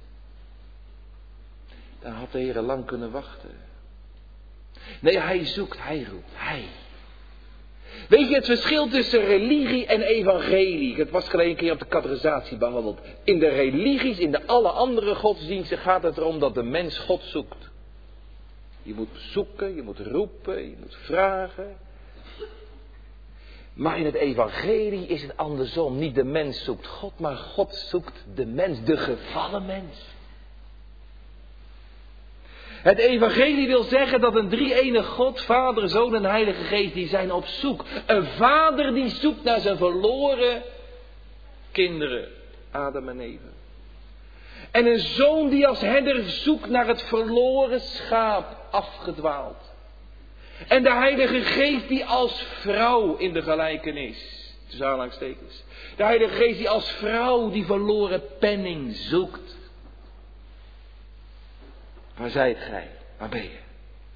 Dan had de Heere lang kunnen wachten. Nee, hij zoekt, hij roept, hij. Weet je het verschil tussen religie en evangelie? Het was geleden een keer op de catechisatie behandeld. In de religies, in de alle andere godsdiensten gaat het erom dat de mens God zoekt. Je moet zoeken, je moet roepen, je moet vragen. Maar in het evangelie is het andersom. Niet de mens zoekt God, maar God zoekt de mens, de gevallen mens. Het evangelie wil zeggen dat een drie-enige God, Vader, Zoon en Heilige Geest, die zijn op zoek. Een vader die zoekt naar zijn verloren kinderen, Adam en Eva. En een zoon die als herder zoekt naar het verloren schaap, afgedwaald. En de Heilige Geest die als vrouw in de gelijkenis, tussen aanhalingstekens. De Heilige Geest die als vrouw die verloren penning zoekt. Waar zijt gij? Waar ben je?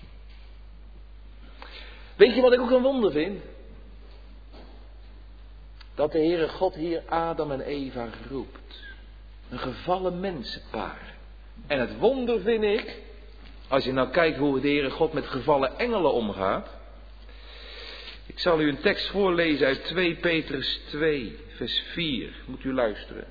Weet je wat ik ook een wonder vind? Dat de Heere God hier Adam en Eva roept. Een gevallen mensenpaar. En het wonder vind ik, als je nou kijkt hoe de Heere God met gevallen engelen omgaat. Ik zal u een tekst voorlezen uit twee Petrus twee, vers vier. Moet u luisteren.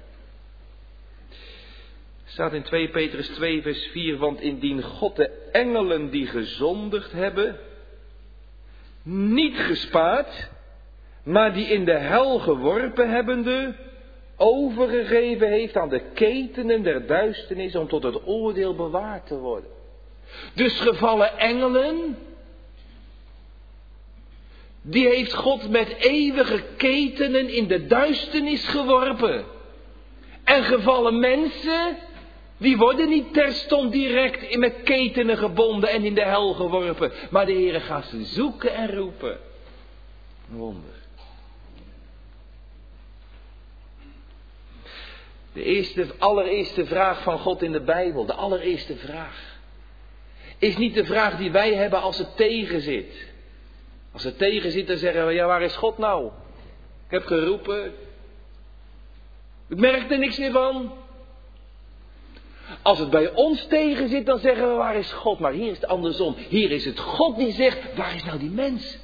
Staat in twee Petrus twee vers vier, want indien God de engelen die gezondigd hebben, niet gespaard, maar die in de hel geworpen hebbende, overgegeven heeft aan de ketenen der duisternis om tot het oordeel bewaard te worden. Dus gevallen engelen, die heeft God met eeuwige ketenen in de duisternis geworpen. En gevallen mensen, die worden niet terstond direct met ketenen gebonden en in de hel geworpen. Maar de Heere gaat ze zoeken en roepen. Een wonder. De eerste, allereerste vraag van God in de Bijbel, de allereerste vraag, is niet de vraag die wij hebben als het tegenzit. Als het tegenzit, dan zeggen we, ja, waar is God nou? Ik heb geroepen. Ik merk er niks meer van. Als het bij ons tegen zit, dan zeggen we, waar is God? Maar hier is het andersom. Hier is het God die zegt, waar is nou die mens?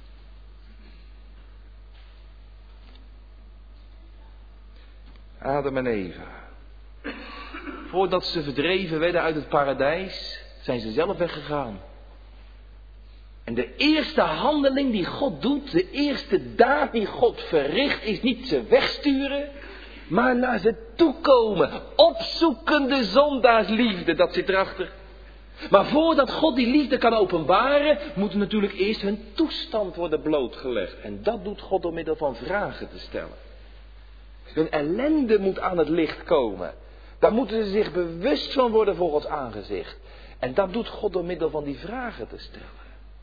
Adam en Eva. Voordat ze verdreven werden uit het paradijs, zijn ze zelf weggegaan. En de eerste handeling die God doet, de eerste daad die God verricht, is niet ze wegsturen, maar naar ze toekomen. Opzoekende zondaarsliefde, dat zit erachter. Maar voordat God die liefde kan openbaren, moet natuurlijk eerst hun toestand worden blootgelegd. En dat doet God door middel van vragen te stellen. Hun ellende moet aan het licht komen. Daar moeten ze zich bewust van worden voor Gods aangezicht. En dat doet God door middel van die vragen te stellen.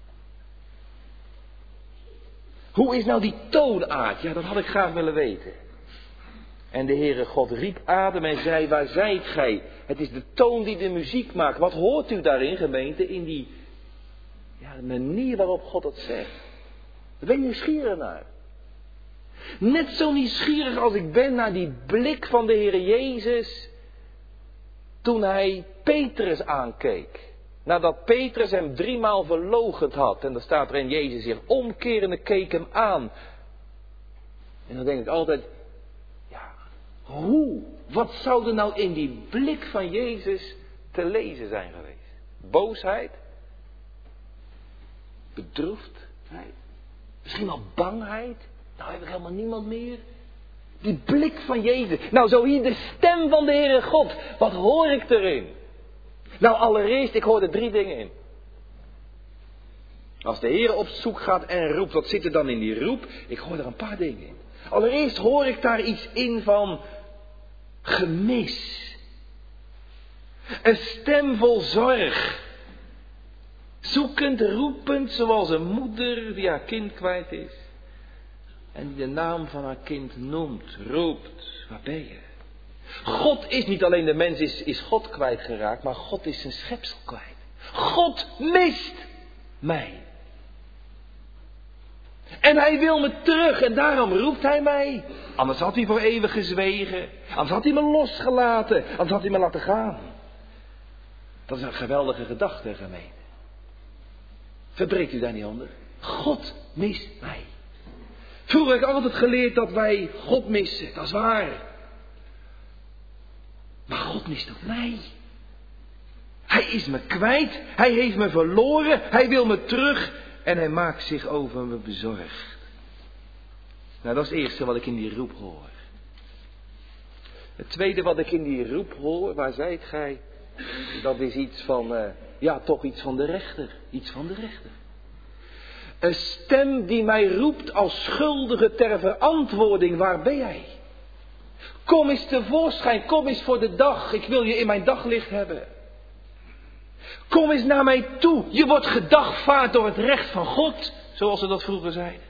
Hoe is nou die toonaard? Ja, dat had ik graag willen weten. En de Heere God riep Adam en zei, waar zijt gij? Het is de toon die de muziek maakt. Wat hoort u daarin, gemeente? In die ja, manier waarop God het zegt. Daar ben je nieuwsgierig naar. Net zo nieuwsgierig als ik ben naar die blik van de Heere Jezus toen hij Petrus aankeek. Nadat Petrus hem driemaal verloochend had. En dan staat er in Jezus zich omkerende keek hem aan. En dan denk ik altijd, ja, hoe? Wat zou er nou in die blik van Jezus te lezen zijn geweest? Boosheid? Bedroefdheid? Misschien wel bangheid? Nou heb ik helemaal niemand meer. Die blik van Jezus. Nou zo hier de stem van de Heere God. Wat hoor ik erin? Nou allereerst, ik hoor er drie dingen in. Als de Heer op zoek gaat en roept, wat zit er dan in die roep? Ik hoor er een paar dingen in. Allereerst hoor ik daar iets in van gemis. Een stem vol zorg. Zoekend, roepend, zoals een moeder die haar kind kwijt is. En die de naam van haar kind noemt, roept, waar ben je? God is niet alleen de mens, is, is God kwijtgeraakt, maar God is zijn schepsel kwijt. God mist mij. En hij wil me terug en daarom roept hij mij. Anders had hij voor eeuwig gezwegen. Anders had hij me losgelaten. Anders had hij me laten gaan. Dat is een geweldige gedachte, gemeente. Verbreekt u daar niet onder? God mist mij. Vroeger heb ik altijd geleerd dat wij God missen. Dat is waar. Maar God mist ook mij. Hij is me kwijt. Hij heeft me verloren. Hij wil me terug. En hij maakt zich over me bezorgd. Nou, dat is het eerste wat ik in die roep hoor. Het tweede wat ik in die roep hoor, waar zijt gij? Dat is iets van, uh, ja, toch iets van de rechter. Iets van de rechter. Een stem die mij roept als schuldige ter verantwoording. Waar ben jij? Kom eens tevoorschijn, kom eens voor de dag. Ik wil je in mijn daglicht hebben. Kom eens naar mij toe. Je wordt gedagvaard door het recht van God. Zoals ze dat vroeger zeiden.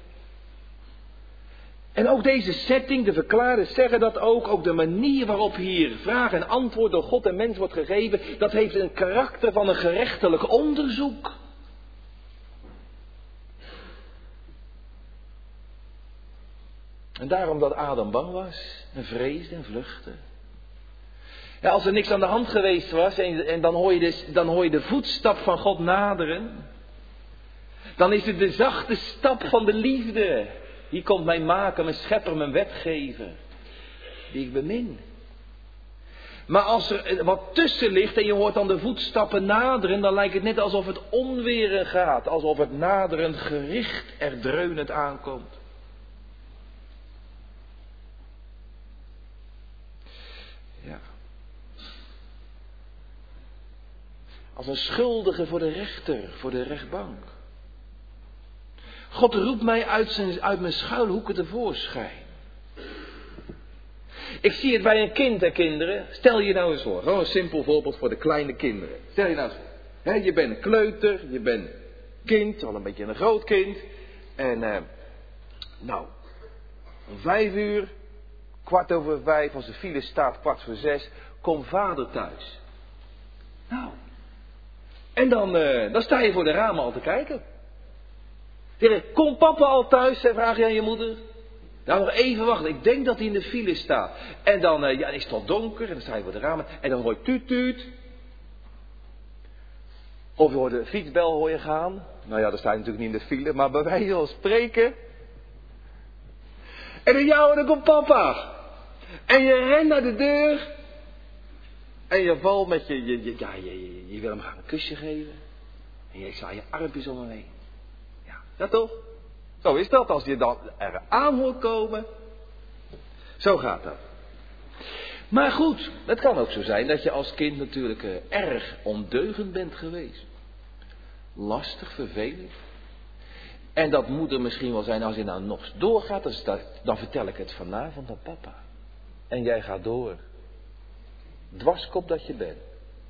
En ook deze setting, de verklaarders zeggen dat ook. Ook de manier waarop hier vraag en antwoord door God en mens wordt gegeven. Dat heeft een karakter van een gerechtelijk onderzoek. En daarom dat Adam bang was. En vreesde en vluchtte. Ja, als er niks aan de hand geweest was en, en dan, hoor je de, dan hoor je de voetstap van God naderen. Dan is het de zachte stap van de liefde. Hier komt mijn maker, mijn schepper, mijn wetgever. Die ik bemin. Maar als er wat tussen ligt en je hoort dan de voetstappen naderen. Dan lijkt het net alsof het onweren gaat. Alsof het naderend gericht er dreunend aankomt. Ja. Als een schuldige voor de rechter, voor de rechtbank. God roept mij uit, zijn, uit mijn schuilhoeken tevoorschijn. Ik zie het bij een kind, hè kinderen. Stel je nou eens voor, gewoon een simpel voorbeeld voor de kleine kinderen. Stel je nou eens voor, hè, je bent een kleuter, je bent kind, al een beetje een groot kind. En uh, nou, om vijf uur, kwart over vijf, als de file staat, kwart voor zes, komt vader thuis. Nou, en dan, uh, dan sta je voor de ramen al te kijken. Komt papa al thuis? Vraag je aan je moeder. Nou, nog even wachten. Ik denk dat hij in de file staat. En dan uh, ja, is het al donker. En dan sta je voor de ramen. En dan hoor je tuut tuut. Of je hoort de fietsbel hoor je gaan. Nou ja, dan sta je natuurlijk niet in de file. Maar bij wijze van spreken. En dan jou, dan komt papa. En je rent naar de deur. En je valt met je... je, je ja, je, je, je wil hem graag een kusje geven. En je slaat je armpjes om hem heen. Ja toch? Zo is dat als je dan er aan hoort komen. Zo gaat dat. Maar goed, het kan ook zo zijn dat je als kind natuurlijk uh, erg ondeugend bent geweest. Lastig, vervelend. En dat moet er misschien wel zijn als je nou nog doorgaat. Dus dat, dan vertel ik het vanavond aan papa. En jij gaat door. Dwarskop dat je bent.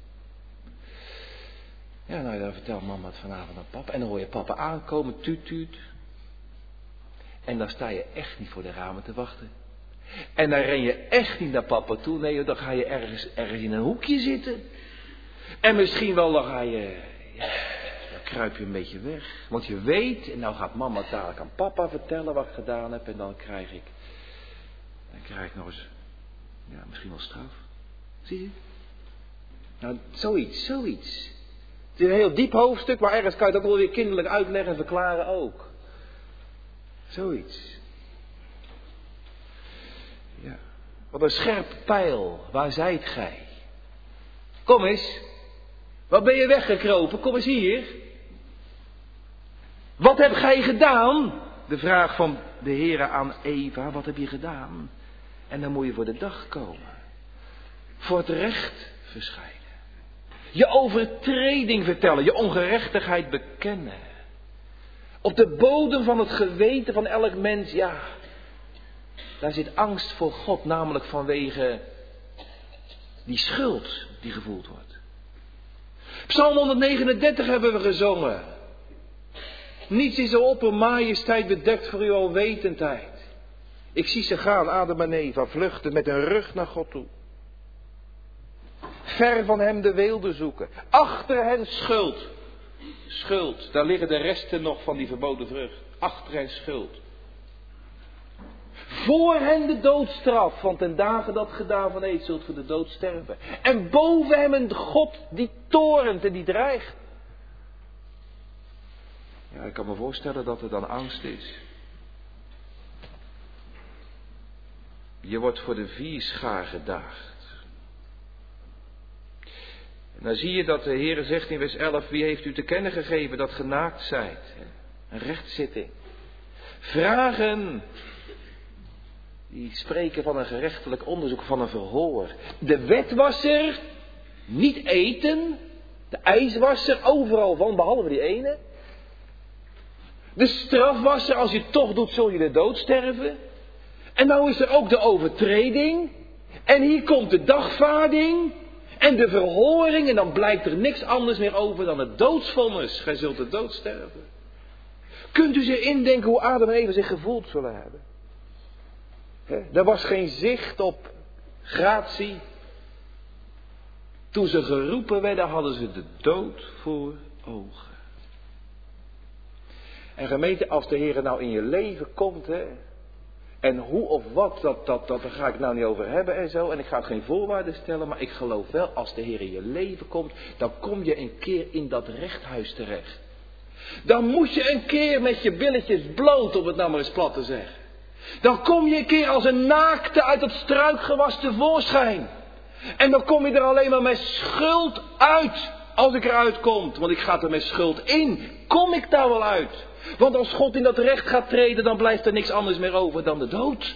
Ja, nou dan vertelt mama het vanavond aan papa. En dan hoor je papa aankomen, tuut tuut. En dan sta je echt niet voor de ramen te wachten. En dan ren je echt niet naar papa toe. Nee, dan ga je ergens, ergens in een hoekje zitten. En misschien wel dan ga je, ja, dan kruip je een beetje weg. Want je weet, en nou gaat mama dadelijk aan papa vertellen wat ik gedaan heb. En dan krijg ik, dan krijg ik nog eens, ja, misschien wel straf. Zie je? Nou, zoiets, zoiets. Het is een heel diep hoofdstuk, maar ergens kan je het ook wel weer kinderlijk uitleggen en verklaren ook. Zoiets. Ja. Wat een scherp pijl, waar zijt gij? Kom eens. Wat ben je weggekropen? Kom eens hier. Wat heb gij gedaan? De vraag van de Heere aan Eva, wat heb je gedaan? En dan moet je voor de dag komen. Voor het recht verschijnen. Je overtreding vertellen, je ongerechtigheid bekennen. Op de bodem van het geweten van elk mens, ja, daar zit angst voor God, namelijk vanwege die schuld die gevoeld wordt. Psalm honderdnegenendertig hebben we gezongen. Niets is zo oppermajesteit bedekt voor uw alwetendheid. Ik zie ze gaan, Adam en Eva, vluchten met hun rug naar God toe. ver van hem de weelde zoeken. Achter hen schuld. Schuld, daar liggen de resten nog van die verboden vrucht. Achter hen schuld. Voor hen de doodstraf, want ten dagen dat gedaan van eet zult voor de dood sterven. En boven hem een God die torent en die dreigt. Ja, ik kan me voorstellen dat er dan angst is. Je wordt voor de vierschaar gedaagd. En dan zie je dat de Heer zegt in vers elf, wie heeft u te kennen gegeven dat ge naakt zijt? Een rechtszitting. Vragen. Die spreken van een gerechtelijk onderzoek, van een verhoor. De wetwasser, niet eten. De ijswasser, overal van, behalve die ene. De strafwasser, als je het toch doet, zul je de dood sterven. En nou is er ook de overtreding. En hier komt de dagvaarding. En de verhoring. En dan blijkt er niks anders meer over dan het doodsvonnis. Gij zult de dood sterven. Kunt u zich indenken hoe Adam en Eva zich gevoeld zullen hebben? He, er was geen zicht op gratie. Toen ze geroepen werden, hadden ze de dood voor ogen. En gemeente, als de Heer nou in je leven komt, hè, en hoe of wat, dat, dat, dat, daar ga ik nou niet over hebben en zo. En ik ga geen voorwaarden stellen, maar ik geloof wel, als de Heer in je leven komt, dan kom je een keer in dat rechthuis terecht. Dan moet je een keer met je billetjes bloot, om het nou maar eens plat te zeggen. Dan kom je een keer als een naakte uit het struikgewas tevoorschijn. En dan kom je er alleen maar met schuld uit, als ik eruit kom. Want ik ga er met schuld in. Kom ik daar wel uit? Want als God in dat recht gaat treden, dan blijft er niks anders meer over dan de dood.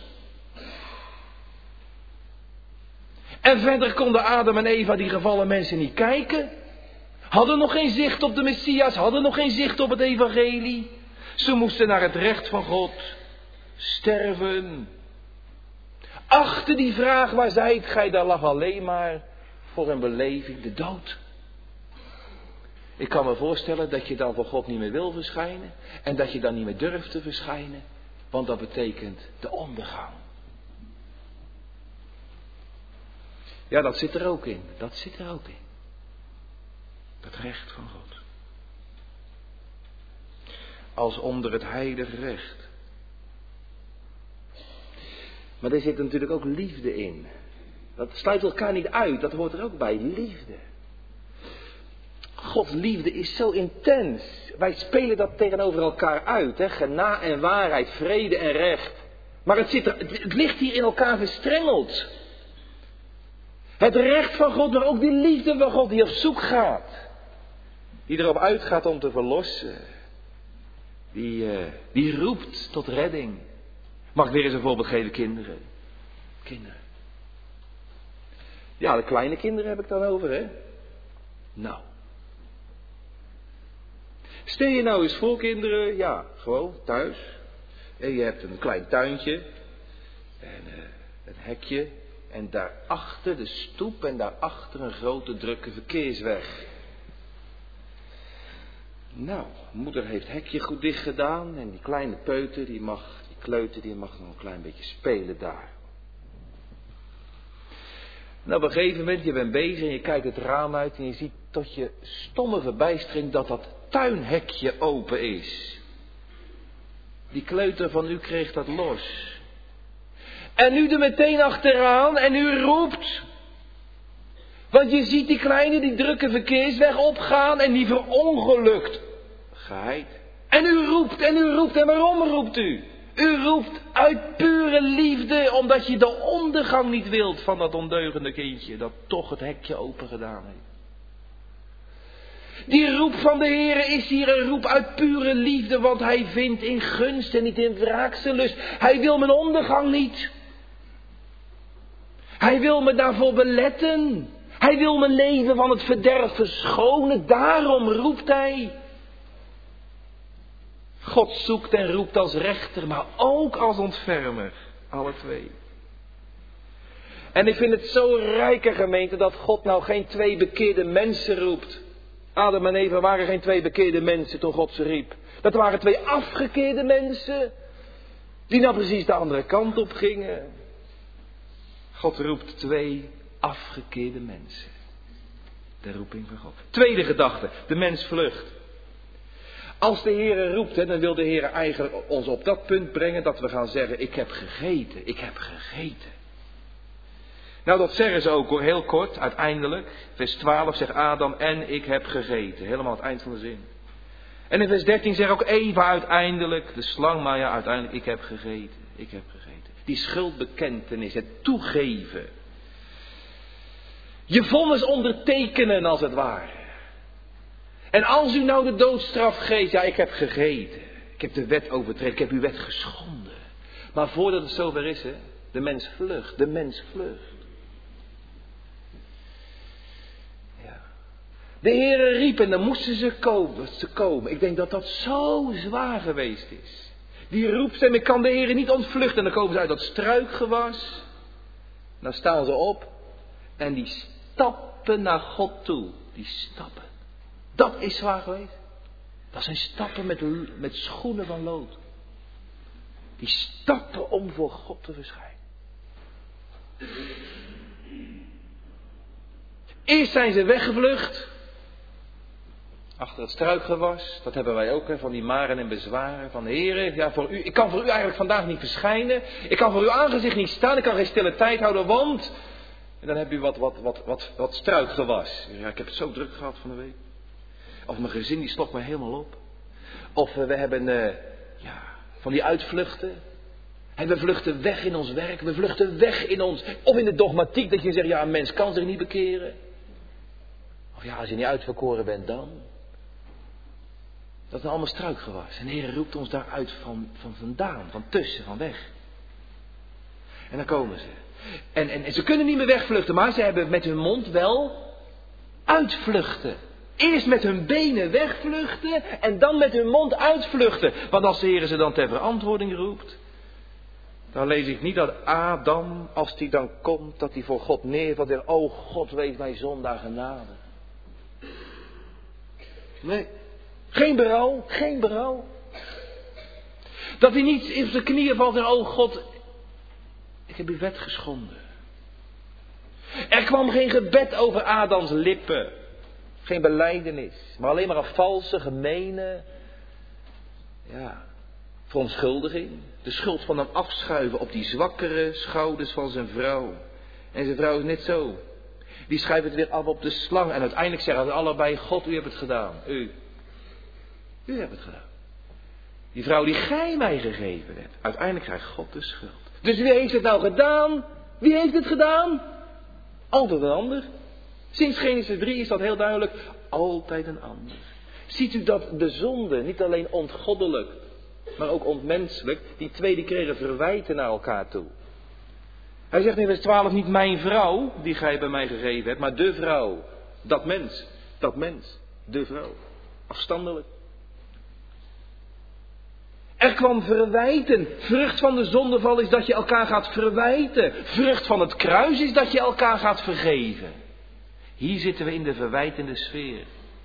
En verder konden Adam en Eva, die gevallen mensen, niet kijken. Hadden nog geen zicht op de Messias, hadden nog geen zicht op het evangelie. Ze moesten naar het recht van God sterven. Achter die vraag, waar zijt gij, daar lag alleen maar voor een beleving de dood. Ik kan me voorstellen dat je dan voor God niet meer wil verschijnen. En dat je dan niet meer durft te verschijnen. Want dat betekent de ondergang. Ja, dat zit er ook in. Dat zit er ook in. Het recht van God. Als onder het heilige recht. Maar er zit natuurlijk ook liefde in. Dat sluit elkaar niet uit. Dat hoort er ook bij. Liefde. Gods liefde is zo intens. Wij spelen dat tegenover elkaar uit. Hè? Gena en waarheid, vrede en recht. Maar het, zit er, het, het ligt hier in elkaar verstrengeld. Het recht van God, maar ook die liefde van God die op zoek gaat. Die erop uitgaat om te verlossen. Die, uh, die roept tot redding. Mag ik weer eens een voorbeeld geven, kinderen? Kinderen. Ja, de kleine kinderen heb ik dan over, hè? Nou. Stel je nou eens voor, kinderen, ja, gewoon thuis. En je hebt een klein tuintje. En uh, een hekje. En daarachter de stoep en daarachter een grote drukke verkeersweg. Nou, moeder heeft het hekje goed dicht gedaan. En die kleine peuter, die mag, die kleuter, die mag nog een klein beetje spelen daar. Nou, op een gegeven moment, je bent bezig en je kijkt het raam uit en je ziet tot je stomme verbijstering dat dat tuinhekje open is. Die kleuter van u kreeg dat los. En u er meteen achteraan en u roept. Want je ziet die kleine, die drukke verkeersweg opgaan en die verongelukt. Geheid. En u roept en u roept en waarom roept u? U roept uit pure liefde, omdat je de ondergang niet wilt van dat ondeugende kindje, dat toch het hekje open gedaan heeft. Die roep van de Heere is hier een roep uit pure liefde, want hij vindt in gunst en niet in wraakselust. Hij wil mijn ondergang niet. Hij wil me daarvoor beletten. Hij wil mijn leven van het verderf verschonen, daarom roept hij. God zoekt en roept als rechter, maar ook als ontfermer. Alle twee. En ik vind het zo rijke, gemeente, dat God nou geen twee bekeerde mensen roept. Adam en Eva waren geen twee bekeerde mensen toen God ze riep. Dat waren twee afgekeerde mensen. Die nou precies de andere kant op gingen. God roept twee afgekeerde mensen. De roeping van God. Tweede gedachte, de mens vlucht. Als de Heer roept, hè, dan wil de Heer eigenlijk ons op dat punt brengen dat we gaan zeggen, ik heb gegeten, ik heb gegeten. Nou, dat zeggen ze ook hoor, heel kort, uiteindelijk. Vers twaalf zegt Adam, en ik heb gegeten. Helemaal het eind van de zin. En in vers dertien zegt ook Eva uiteindelijk, de slang, maar ja, uiteindelijk, ik heb gegeten, ik heb gegeten. Die schuldbekentenis, het toegeven. Je vonnis ondertekenen als het ware. En als u nou de doodstraf geeft, ja, ik heb gegeten. Ik heb de wet overtreden, ik heb uw wet geschonden. Maar voordat het zover is, hè, de mens vlucht, de mens vlucht. Ja. De Heere riep en dan moesten ze komen, ze komen. Ik denk dat dat zo zwaar geweest is. Die roept hem, ik kan de Heere niet ontvluchten. En dan komen ze uit dat struikgewas. Dan staan ze op. En die stappen naar God toe. Die stappen. Dat is zwaar geweest. Dat zijn stappen met, met schoenen van lood. Die stappen om voor God te verschijnen. Eerst zijn ze weggevlucht. Achter het struikgewas. Dat hebben wij ook, hè, van die maren en bezwaren. Van Heere, ja, voor u, ik kan voor u eigenlijk vandaag niet verschijnen. Ik kan voor uw aangezicht niet staan. Ik kan geen stille tijd houden, want... En dan heb u wat, wat, wat, wat, wat struikgewas. Ja, ik heb het zo druk gehad van de week. Of mijn gezin die slokt me helemaal op. Of uh, we hebben uh, ja, van die uitvluchten. En we vluchten weg in ons werk. We vluchten weg in ons. Of in de dogmatiek dat je zegt, ja, een mens kan zich niet bekeren. Of ja, als je niet uitverkoren bent dan. Dat is allemaal struikgewas. En de Heer roept ons daaruit van, van vandaan, van tussen, van weg. En dan komen ze. En, en, en ze kunnen niet meer wegvluchten, maar ze hebben met hun mond wel uitvluchten. Eerst met hun benen wegvluchten en dan met hun mond uitvluchten. Want als de Heer ze dan ter verantwoording roept, dan lees ik niet dat Adam, als die dan komt, dat hij voor God neervalt en o God, wees mij zondaar genade. Nee, geen berouw, geen berouw. Dat hij niet op zijn knieën valt en o God, ik heb uw wet geschonden. Er kwam geen gebed over Adams lippen. Geen belijdenis. Maar alleen maar een valse, gemene... Ja, verontschuldiging. De schuld van hem afschuiven op die zwakkere schouders van zijn vrouw. En zijn vrouw is net zo. Die schuift het weer af op de slang. En uiteindelijk zeggen ze allebei, God, u hebt het gedaan. U. U hebt het gedaan. Die vrouw die gij mij gegeven hebt. Uiteindelijk krijgt God de schuld. Dus wie heeft het nou gedaan? Wie heeft het gedaan? Altijd een ander. Sinds Genesis drie is dat heel duidelijk. Altijd een ander. Ziet u dat de zonde niet alleen ontgoddelijk, maar ook ontmenselijk. Die twee die kregen verwijten naar elkaar toe. Hij zegt in vers twaalf niet mijn vrouw die gij bij mij gegeven hebt, maar de vrouw. Dat mens. Dat mens. De vrouw. Afstandelijk. Er kwam verwijten. Vrucht van de zondeval is dat je elkaar gaat verwijten. Vrucht van het kruis is dat je elkaar gaat vergeven. Hier zitten we in de verwijtende sfeer.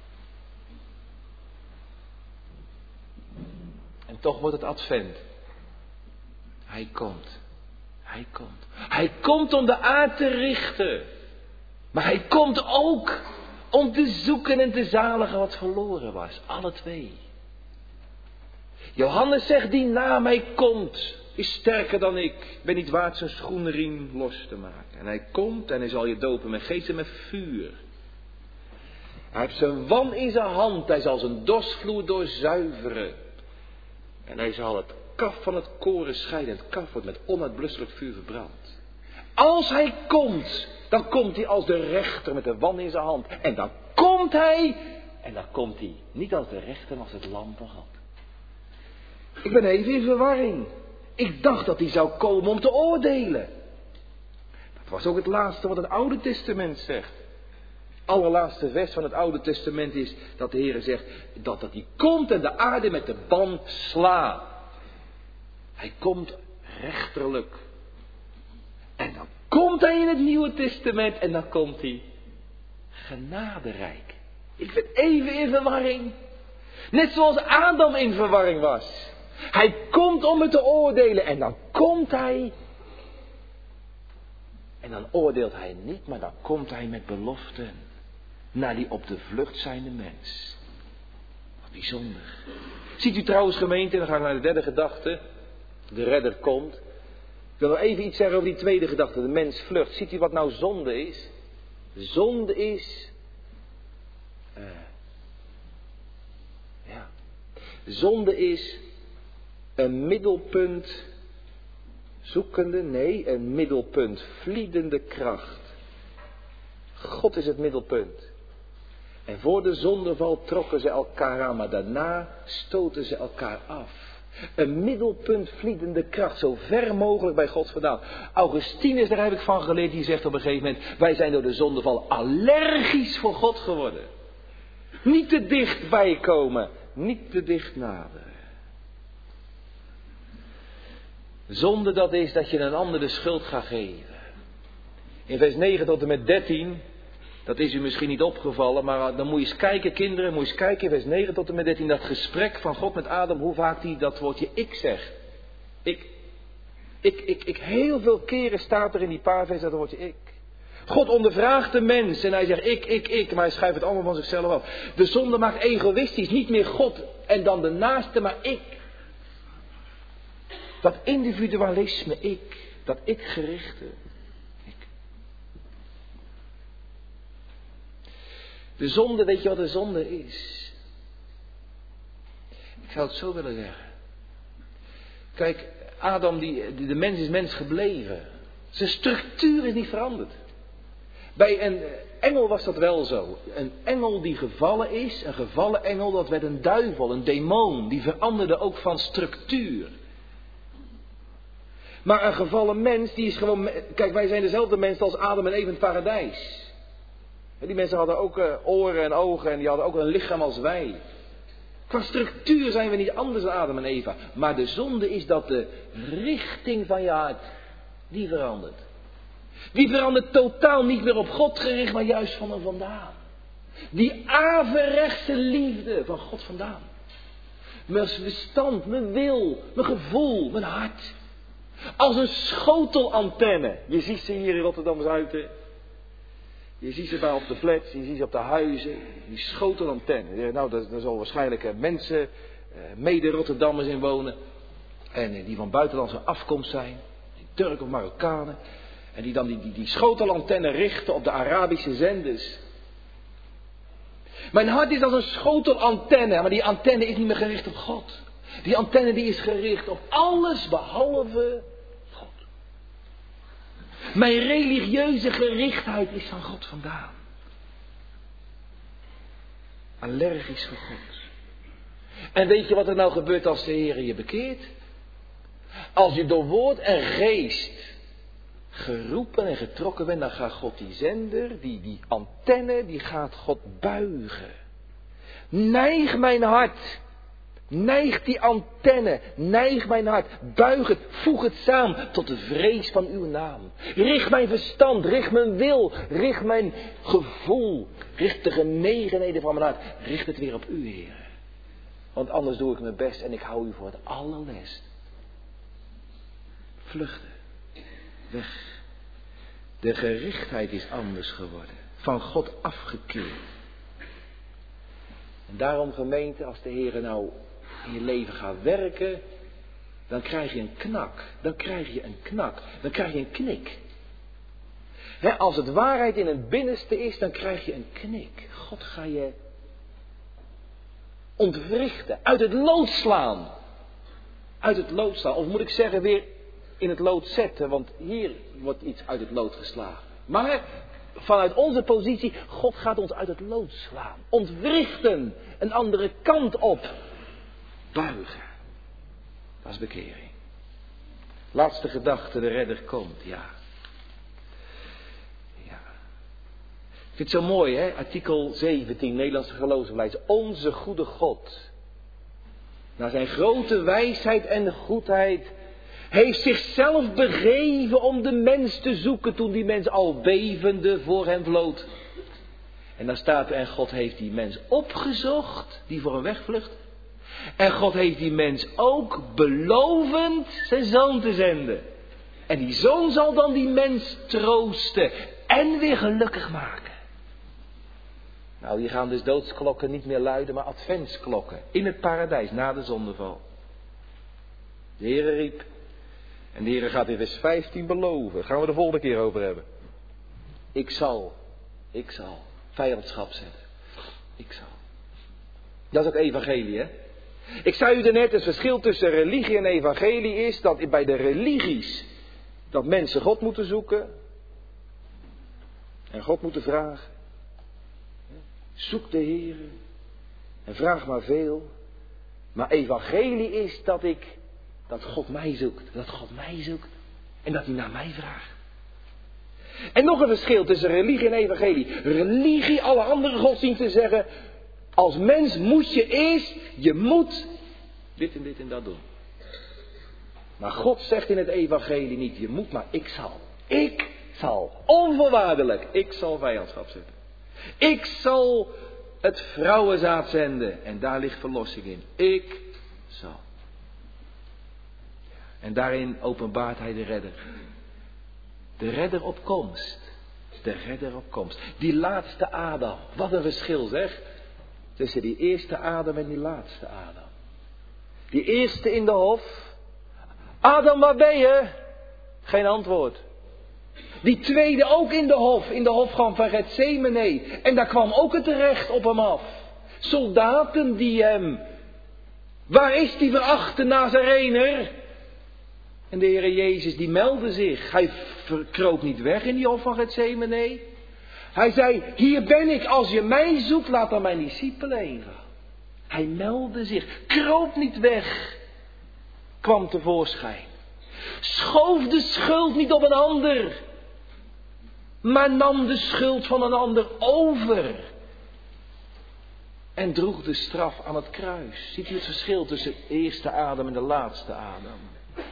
En toch wordt het advent. Hij komt. Hij komt. Hij komt om de aarde te richten. Maar hij komt ook om te zoeken en te zaligen wat verloren was. Alle twee. Johannes zegt, die na mij komt, is sterker dan ik. Ik ben niet waard zijn schoenriem los te maken. En hij komt en hij zal je dopen met geest en met vuur. Hij heeft zijn wan in zijn hand. Hij zal zijn dorsvloer doorzuiveren. En hij zal het kaf van het koren scheiden. Het kaf wordt met onuitblusselijk vuur verbrand. Als hij komt, dan komt hij als de rechter met de wan in zijn hand. En dan komt hij. En dan komt hij niet als de rechter, maar als het lam van God. Ik ben even in verwarring. Ik dacht dat hij zou komen om te oordelen. Dat was ook het laatste wat het Oude Testament zegt. Het allerlaatste vers van het Oude Testament is dat de Heer zegt dat, dat hij komt en de aarde met de ban slaat. Hij komt rechterlijk. En dan komt hij in het Nieuwe Testament en dan komt hij genaderijk. Ik ben even in verwarring. Net zoals Adam in verwarring was. Hij komt om het te oordelen en dan komt hij. En dan oordeelt hij niet, maar dan komt hij met beloften. naar die op de vlucht zijnde mens. Wat bijzonder. Ziet u trouwens gemeente, dan ga ik naar de derde gedachte. De redder komt. Ik wil nog even iets zeggen over die tweede gedachte. De mens vlucht. Ziet u wat nou zonde is? Zonde is... Uh, ja. Zonde is een middelpunt zoekende, nee, een middelpunt vliedende kracht. God is het middelpunt. En voor de zondeval trokken ze elkaar aan, maar daarna stoten ze elkaar af. Een middelpunt vliedende kracht, zo ver mogelijk bij God vandaan. Augustinus, daar heb ik van geleerd, die zegt op een gegeven moment, wij zijn door de zondeval allergisch voor God geworden. Niet te dicht bij komen, niet te dicht naderen. Zonde dat is dat je een ander de schuld gaat geven. In vers negen tot en met dertien, dat is u misschien niet opgevallen, maar dan moet je eens kijken, kinderen, moet je eens kijken in vers negen tot en met dertien, dat gesprek van God met Adam, hoe vaak hij dat woordje ik zegt. Ik, ik, ik, ik, heel veel keren staat er in die paar vers dat woordje ik. God ondervraagt de mens en hij zegt ik, ik, ik, maar hij schuift het allemaal van zichzelf af. De zonde maakt egoïstisch, niet meer God en dan de naaste, maar ik. Dat individualisme, ik, dat ik gerichte. Ik. De zonde, weet je wat de zonde is? Ik zou het zo willen zeggen. Kijk, Adam, die, de mens is mens gebleven. Zijn structuur is niet veranderd. Bij een engel was dat wel zo. Een engel die gevallen is, een gevallen engel, dat werd een duivel, een demon. Die veranderde ook van structuur. Maar een gevallen mens, die is gewoon... Kijk, wij zijn dezelfde mensen als Adam en Eva in het paradijs. Die mensen hadden ook uh, oren en ogen en die hadden ook een lichaam als wij. Qua structuur zijn we niet anders dan Adam en Eva. Maar de zonde is dat de richting van je hart, die verandert. Die verandert totaal niet meer op God gericht, maar juist van er vandaan. Die averechtse liefde van God vandaan. Mijn verstand, mijn wil, mijn gevoel, mijn hart. Als een schotelantenne. Je ziet ze hier in Rotterdam-Zuid. Je ziet ze bij op de flats, je ziet ze op de huizen. Die schotelantenne. Nou, daar, daar zal waarschijnlijk mensen, mede-Rotterdammers in wonen. En die van buitenlandse afkomst zijn. Die Turken of Marokkanen. En die dan die, die, die schotelantenne richten op de Arabische zenders. Mijn hart is als een schotelantenne. Maar die antenne is niet meer gericht op God. Die antenne die is gericht op alles behalve God. Mijn religieuze gerichtheid is van God vandaan. Allergisch voor God. En weet je wat er nou gebeurt als de Heer je bekeert? Als je door woord en geest geroepen en getrokken bent, dan gaat God die zender, die, die antenne, die gaat God buigen. Neig mijn hart. Neig die antenne, neig mijn hart, buig het, voeg het samen tot de vrees van uw naam. Richt mijn verstand, richt mijn wil, richt mijn gevoel, richt de genegenheden van mijn hart, richt het weer op u, Heer. Want anders doe ik mijn best en ik hou u voor het allerlest. Vluchten, weg. De gerichtheid is anders geworden, van God afgekeerd. En daarom gemeente, als de Heer nou in je leven gaat werken, dan krijg je een knak. Dan krijg je een knak. Dan krijg je een knik. He, als het waarheid in het binnenste is, dan krijg je een knik. God ga je ontwrichten. Uit het lood slaan. Uit het lood slaan. Of moet ik zeggen weer in het lood zetten. Want hier wordt iets uit het lood geslagen. Maar vanuit onze positie, God gaat ons uit het lood slaan. Ontwrichten. Een andere kant op. Buigen. Dat is bekering. Laatste gedachte, de redder komt, ja. Ja. Ik vind het zo mooi, hè? Artikel zeventien, Nederlandse geloofsbelijdenis. Onze goede God, naar zijn grote wijsheid en goedheid, heeft zichzelf begeven om de mens te zoeken toen die mens al bevende voor hem vlood. En dan staat er, en God heeft die mens opgezocht, die voor hem wegvlucht. En God heeft die mens ook belovend zijn zoon te zenden. En die zoon zal dan die mens troosten en weer gelukkig maken. Nou, hier gaan dus doodsklokken niet meer luiden, maar adventsklokken. In het paradijs, na de zondeval. De Heere riep. En de Heere gaat in vers vijftien beloven. Daar gaan we de volgende keer over hebben. Ik zal, ik zal vijandschap zetten. Ik zal. Dat is het evangelie, hè. Ik zei u daarnet, het verschil tussen religie en evangelie is dat bij de religies dat mensen God moeten zoeken en God moeten vragen. Zoek de Heere en vraag maar veel. Maar evangelie is dat ik, dat God mij zoekt, dat God mij zoekt en dat hij naar mij vraagt. En nog een verschil tussen religie en evangelie. Religie, alle andere godsdiensten zeggen, als mens moet je eerst, je moet dit en dit en dat doen. Maar God zegt in het evangelie niet, je moet, maar ik zal. Ik zal, onvoorwaardelijk, ik zal vijandschap zetten. Ik zal het vrouwenzaad zenden en daar ligt verlossing in. Ik zal. En daarin openbaart hij de redder. De redder op komst. De redder op komst. Die laatste Adam. Wat een verschil zeg. Tussen die eerste Adam en die laatste Adam. Die eerste in de hof. Adam, waar ben je? Geen antwoord. Die tweede ook in de hof. In de hof van Gethsemane. En daar kwam ook het recht op hem af. Soldaten die hem. Waar is die verachte Nazarener? En de Heere Jezus die meldde zich. Hij kroop niet weg in die hof van Gethsemane. Hij zei, hier ben ik, als je mij zoekt, laat dan mijn discipelen heen gaan. Hij meldde zich, kroop niet weg, kwam tevoorschijn. Schoof de schuld niet op een ander, maar nam de schuld van een ander over. En droeg de straf aan het kruis. Ziet u het verschil tussen de eerste Adam en de laatste Adam?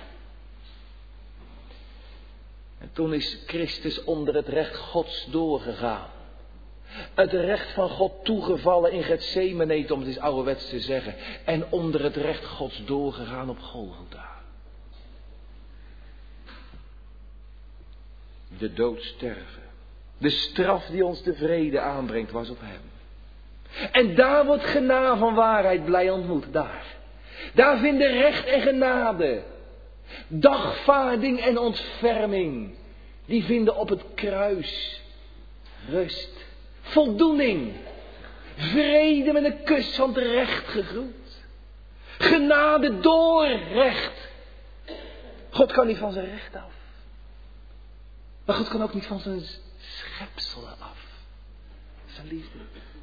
En toen is Christus onder het recht Gods doorgegaan. Het recht van God toegevallen in Gethsemane, om het eens ouderwets te zeggen. En onder het recht Gods doorgegaan op Golgotha. De dood sterven. De straf die ons de vrede aanbrengt was op hem. En daar wordt genade van waarheid blij ontmoet. Daar. Daar vinden recht en genade. Dagvaarding en ontferming. Die vinden op het kruis rust. Voldoening. Vrede met een kus van het recht gegroet. Genade door recht. God kan niet van zijn recht af. Maar God kan ook niet van zijn schepselen af. Zijn liefde.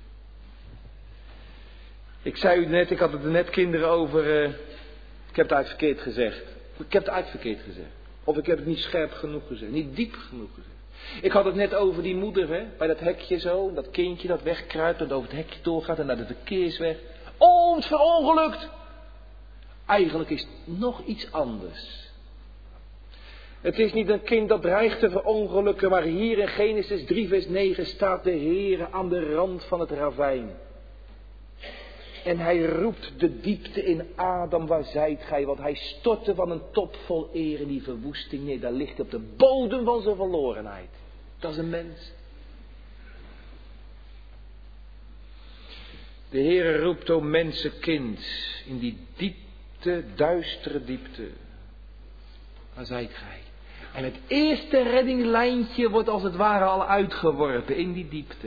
Ik zei u net, ik had het er net kinderen over. Uh, ik heb het uit verkeerd gezegd. Ik heb het uit verkeerd gezegd. Of ik heb het niet scherp genoeg gezegd. Niet diep genoeg gezegd. Ik had het net over die moeder, hè, bij dat hekje zo. Dat kindje dat wegkruipt en over het hekje doorgaat en naar de verkeersweg. Oh, het verongelukt. Eigenlijk is het nog iets anders. Het is niet een kind dat dreigt te verongelukken, maar hier in Genesis drie vers negen staat de Heere aan de rand van het ravijn. En hij roept de diepte in, Adam, waar zijt gij? Want hij stortte van een top vol eer in die verwoesting neer. Daar ligt op de bodem van zijn verlorenheid. Dat is een mens. De Heere roept, o mensenkind, in die diepte, duistere diepte. Waar zijt gij? En het eerste reddingslijntje wordt als het ware al uitgeworpen in die diepte.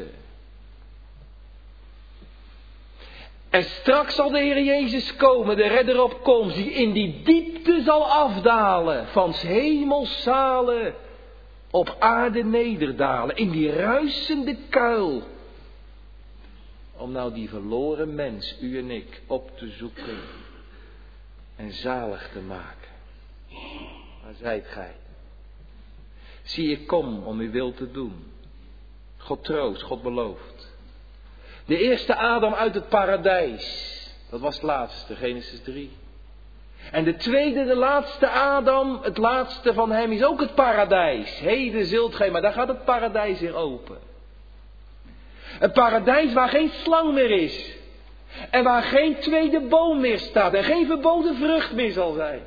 En straks zal de Heer Jezus komen, de redder op komst, die in die diepte zal afdalen, van 's hemels zalen, op aarde nederdalen, in die ruisende kuil. Om nou die verloren mens, u en ik, op te zoeken en zalig te maken. Waar zijt gij? Zie, ik kom om uw wil te doen. God troost, God belooft. De eerste Adam uit het paradijs. Dat was het laatste, Genesis drie. En de tweede, de laatste Adam, het laatste van hem is ook het paradijs. Heden zult gij, maar daar gaat het paradijs weer open. Een paradijs waar geen slang meer is. En waar geen tweede boom meer staat. En geen verboden vrucht meer zal zijn.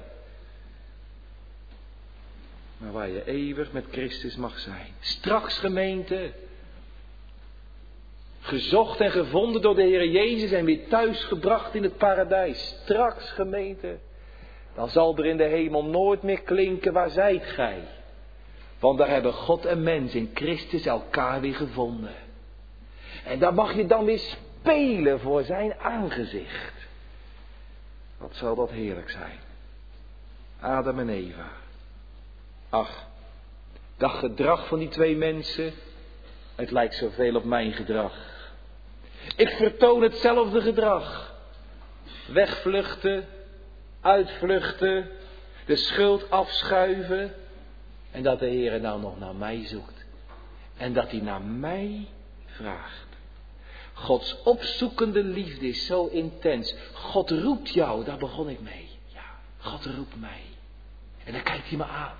Maar waar je eeuwig met Christus mag zijn. Straks, gemeente. Gezocht en gevonden door de Heer Jezus en weer thuisgebracht in het paradijs. Straks, gemeente, dan zal er in de hemel nooit meer klinken, waar zijt gij? Want daar hebben God en mens in Christus elkaar weer gevonden. En daar mag je dan weer spelen voor zijn aangezicht. Wat zal dat heerlijk zijn. Adam en Eva. Ach, dat gedrag van die twee mensen, het lijkt zoveel op mijn gedrag. Ik vertoon hetzelfde gedrag. Wegvluchten, uitvluchten, de schuld afschuiven. En dat de Heer nou nog naar mij zoekt. En dat hij naar mij vraagt. Gods opzoekende liefde is zo intens. God roept jou, daar begon ik mee. Ja, God roept mij. En dan kijkt hij me aan.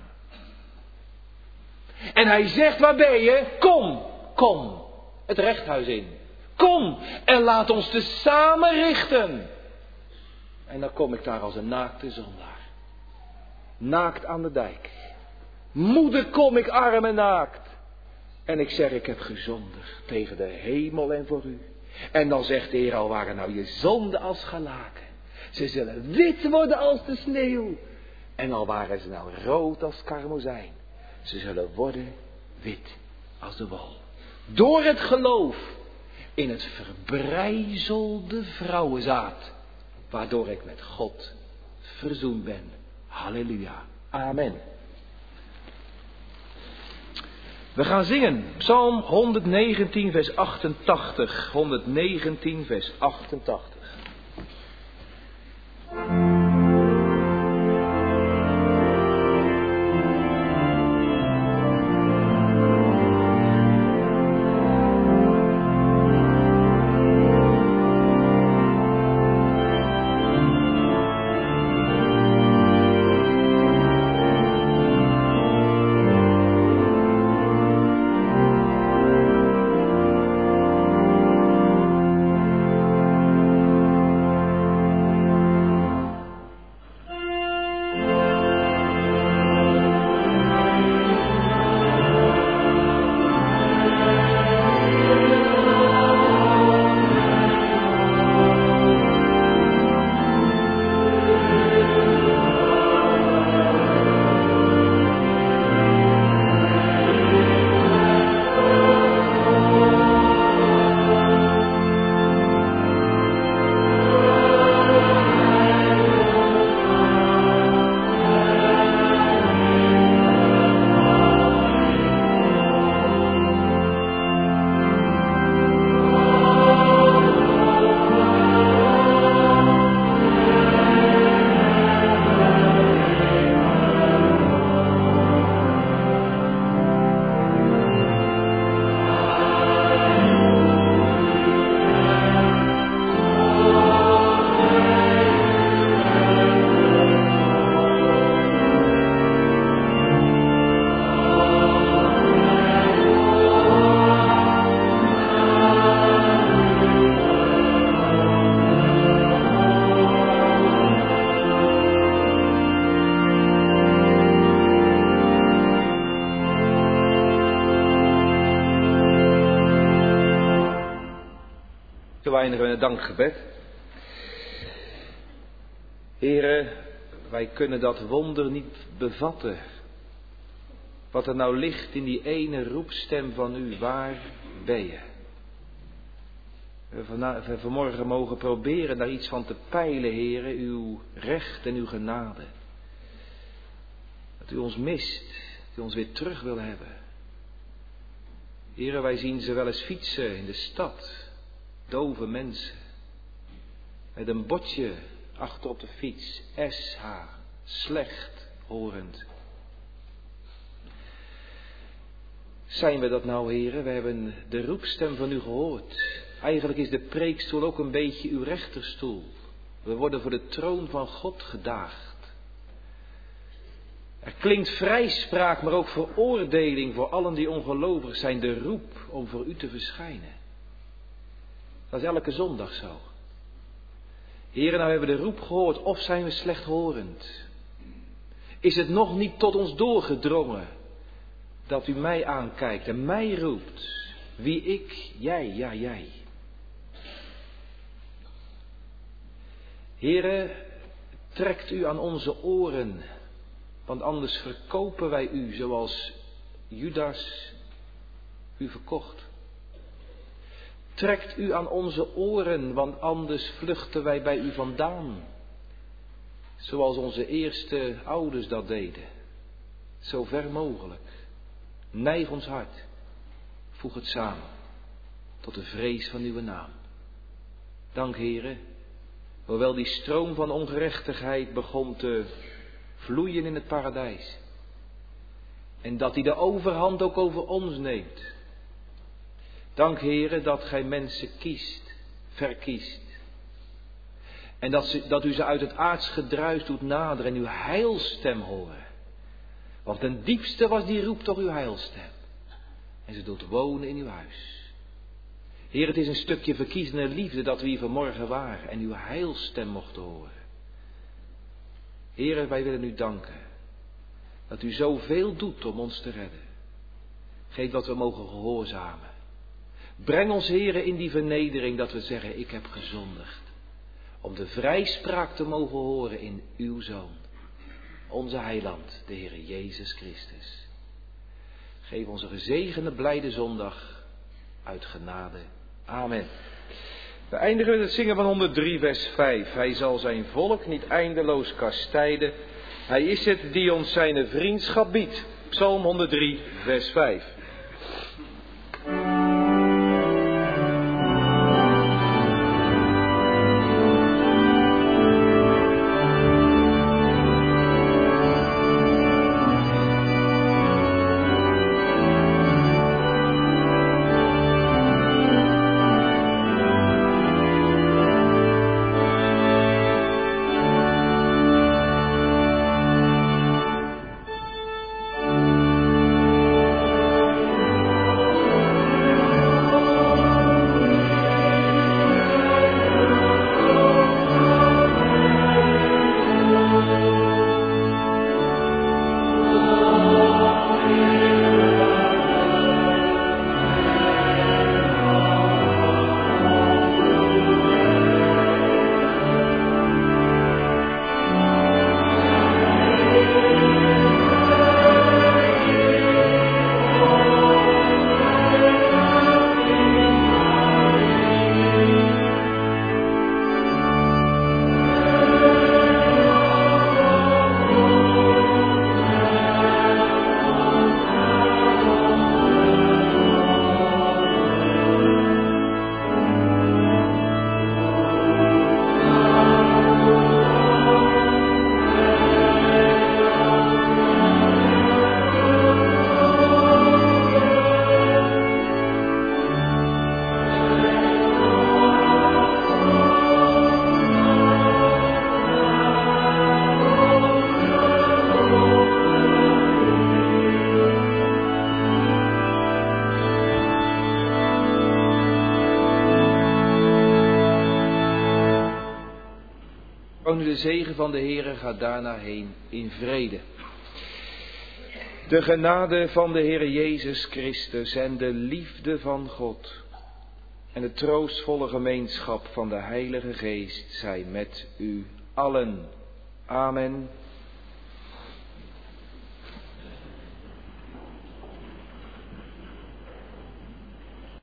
En hij zegt, waar ben je? Kom, kom, het rechthuis in. Kom en laat ons te samen richten. En dan kom ik daar als een naakte zondaar. Naakt aan de dijk. Moeder, kom ik arm en naakt. En ik zeg, ik heb gezondigd tegen de hemel en voor u. En dan zegt de Heer, al waren nou je zonden als scharlaken. Ze zullen wit worden als de sneeuw. En al waren ze nou rood als karmozijn. Ze zullen worden wit als de wol. Door het geloof in het verbrijzelde vrouwenzaad. Waardoor ik met God verzoend ben. Halleluja. Amen. We gaan zingen. Psalm honderdnegentien vers achtentachtig. honderdnegentien vers achtentachtig. Zo eindigen we het dankgebed. Heren, wij kunnen dat wonder niet bevatten. Wat er nou ligt in die ene roepstem van u, waar ben je? We van, we vanmorgen mogen proberen daar iets van te peilen, heren, uw recht en uw genade. Dat u ons mist, dat u ons weer terug wil hebben. Heren, wij zien ze wel eens fietsen in de stad. Dove mensen. Met een bordje achter op de fiets. S H. Slecht horend. Zijn we dat nou, heren? We hebben de roepstem van u gehoord. Eigenlijk is de preekstoel ook een beetje uw rechterstoel. We worden voor de troon van God gedaagd. Er klinkt vrijspraak, maar ook veroordeling voor allen die ongelovig zijn. De roep om voor u te verschijnen. Dat is elke zondag zo. Heren, nou hebben we de roep gehoord, of zijn we slechthorend? Is het nog niet tot ons doorgedrongen dat u mij aankijkt en mij roept? Wie ik, jij, ja jij. Heere, trekt u aan onze oren, want anders verkopen wij u zoals Judas u verkocht. Trekt u aan onze oren, want anders vluchten wij bij u vandaan. Zoals onze eerste ouders dat deden. Zo ver mogelijk. Neig ons hart. Voeg het samen. Tot de vrees van uw naam. Dank, Heere. Hoewel die stroom van ongerechtigheid begon te vloeien in het paradijs. En dat hij de overhand ook over ons neemt. Dank, Heere, dat gij mensen kiest, verkiest. En dat, ze, dat u ze uit het aards gedruis doet naderen en uw heilstem horen. Want ten diepste was die roep toch uw heilstem. En ze doet wonen in uw huis. Heer, het is een stukje verkiezende liefde dat we hier vanmorgen waren en uw heilstem mochten horen. Heer, wij willen u danken dat u zoveel doet om ons te redden. Geef dat we mogen gehoorzamen. Breng ons, Heer, in die vernedering dat we zeggen, ik heb gezondigd. Om de vrijspraak te mogen horen in uw Zoon. Onze heiland, de Heer Jezus Christus. Geef ons een gezegende blijde zondag uit genade. Amen. We eindigen met het zingen van honderddrie vers vijf. Hij zal zijn volk niet eindeloos kastijden. Hij is het die ons zijn vriendschap biedt. Psalm honderddrie vers vijf. De zegen van de Heere gaat daarna heen in vrede. De genade van de Heere Jezus Christus en de liefde van God en de troostvolle gemeenschap van de Heilige Geest zij met u allen. Amen.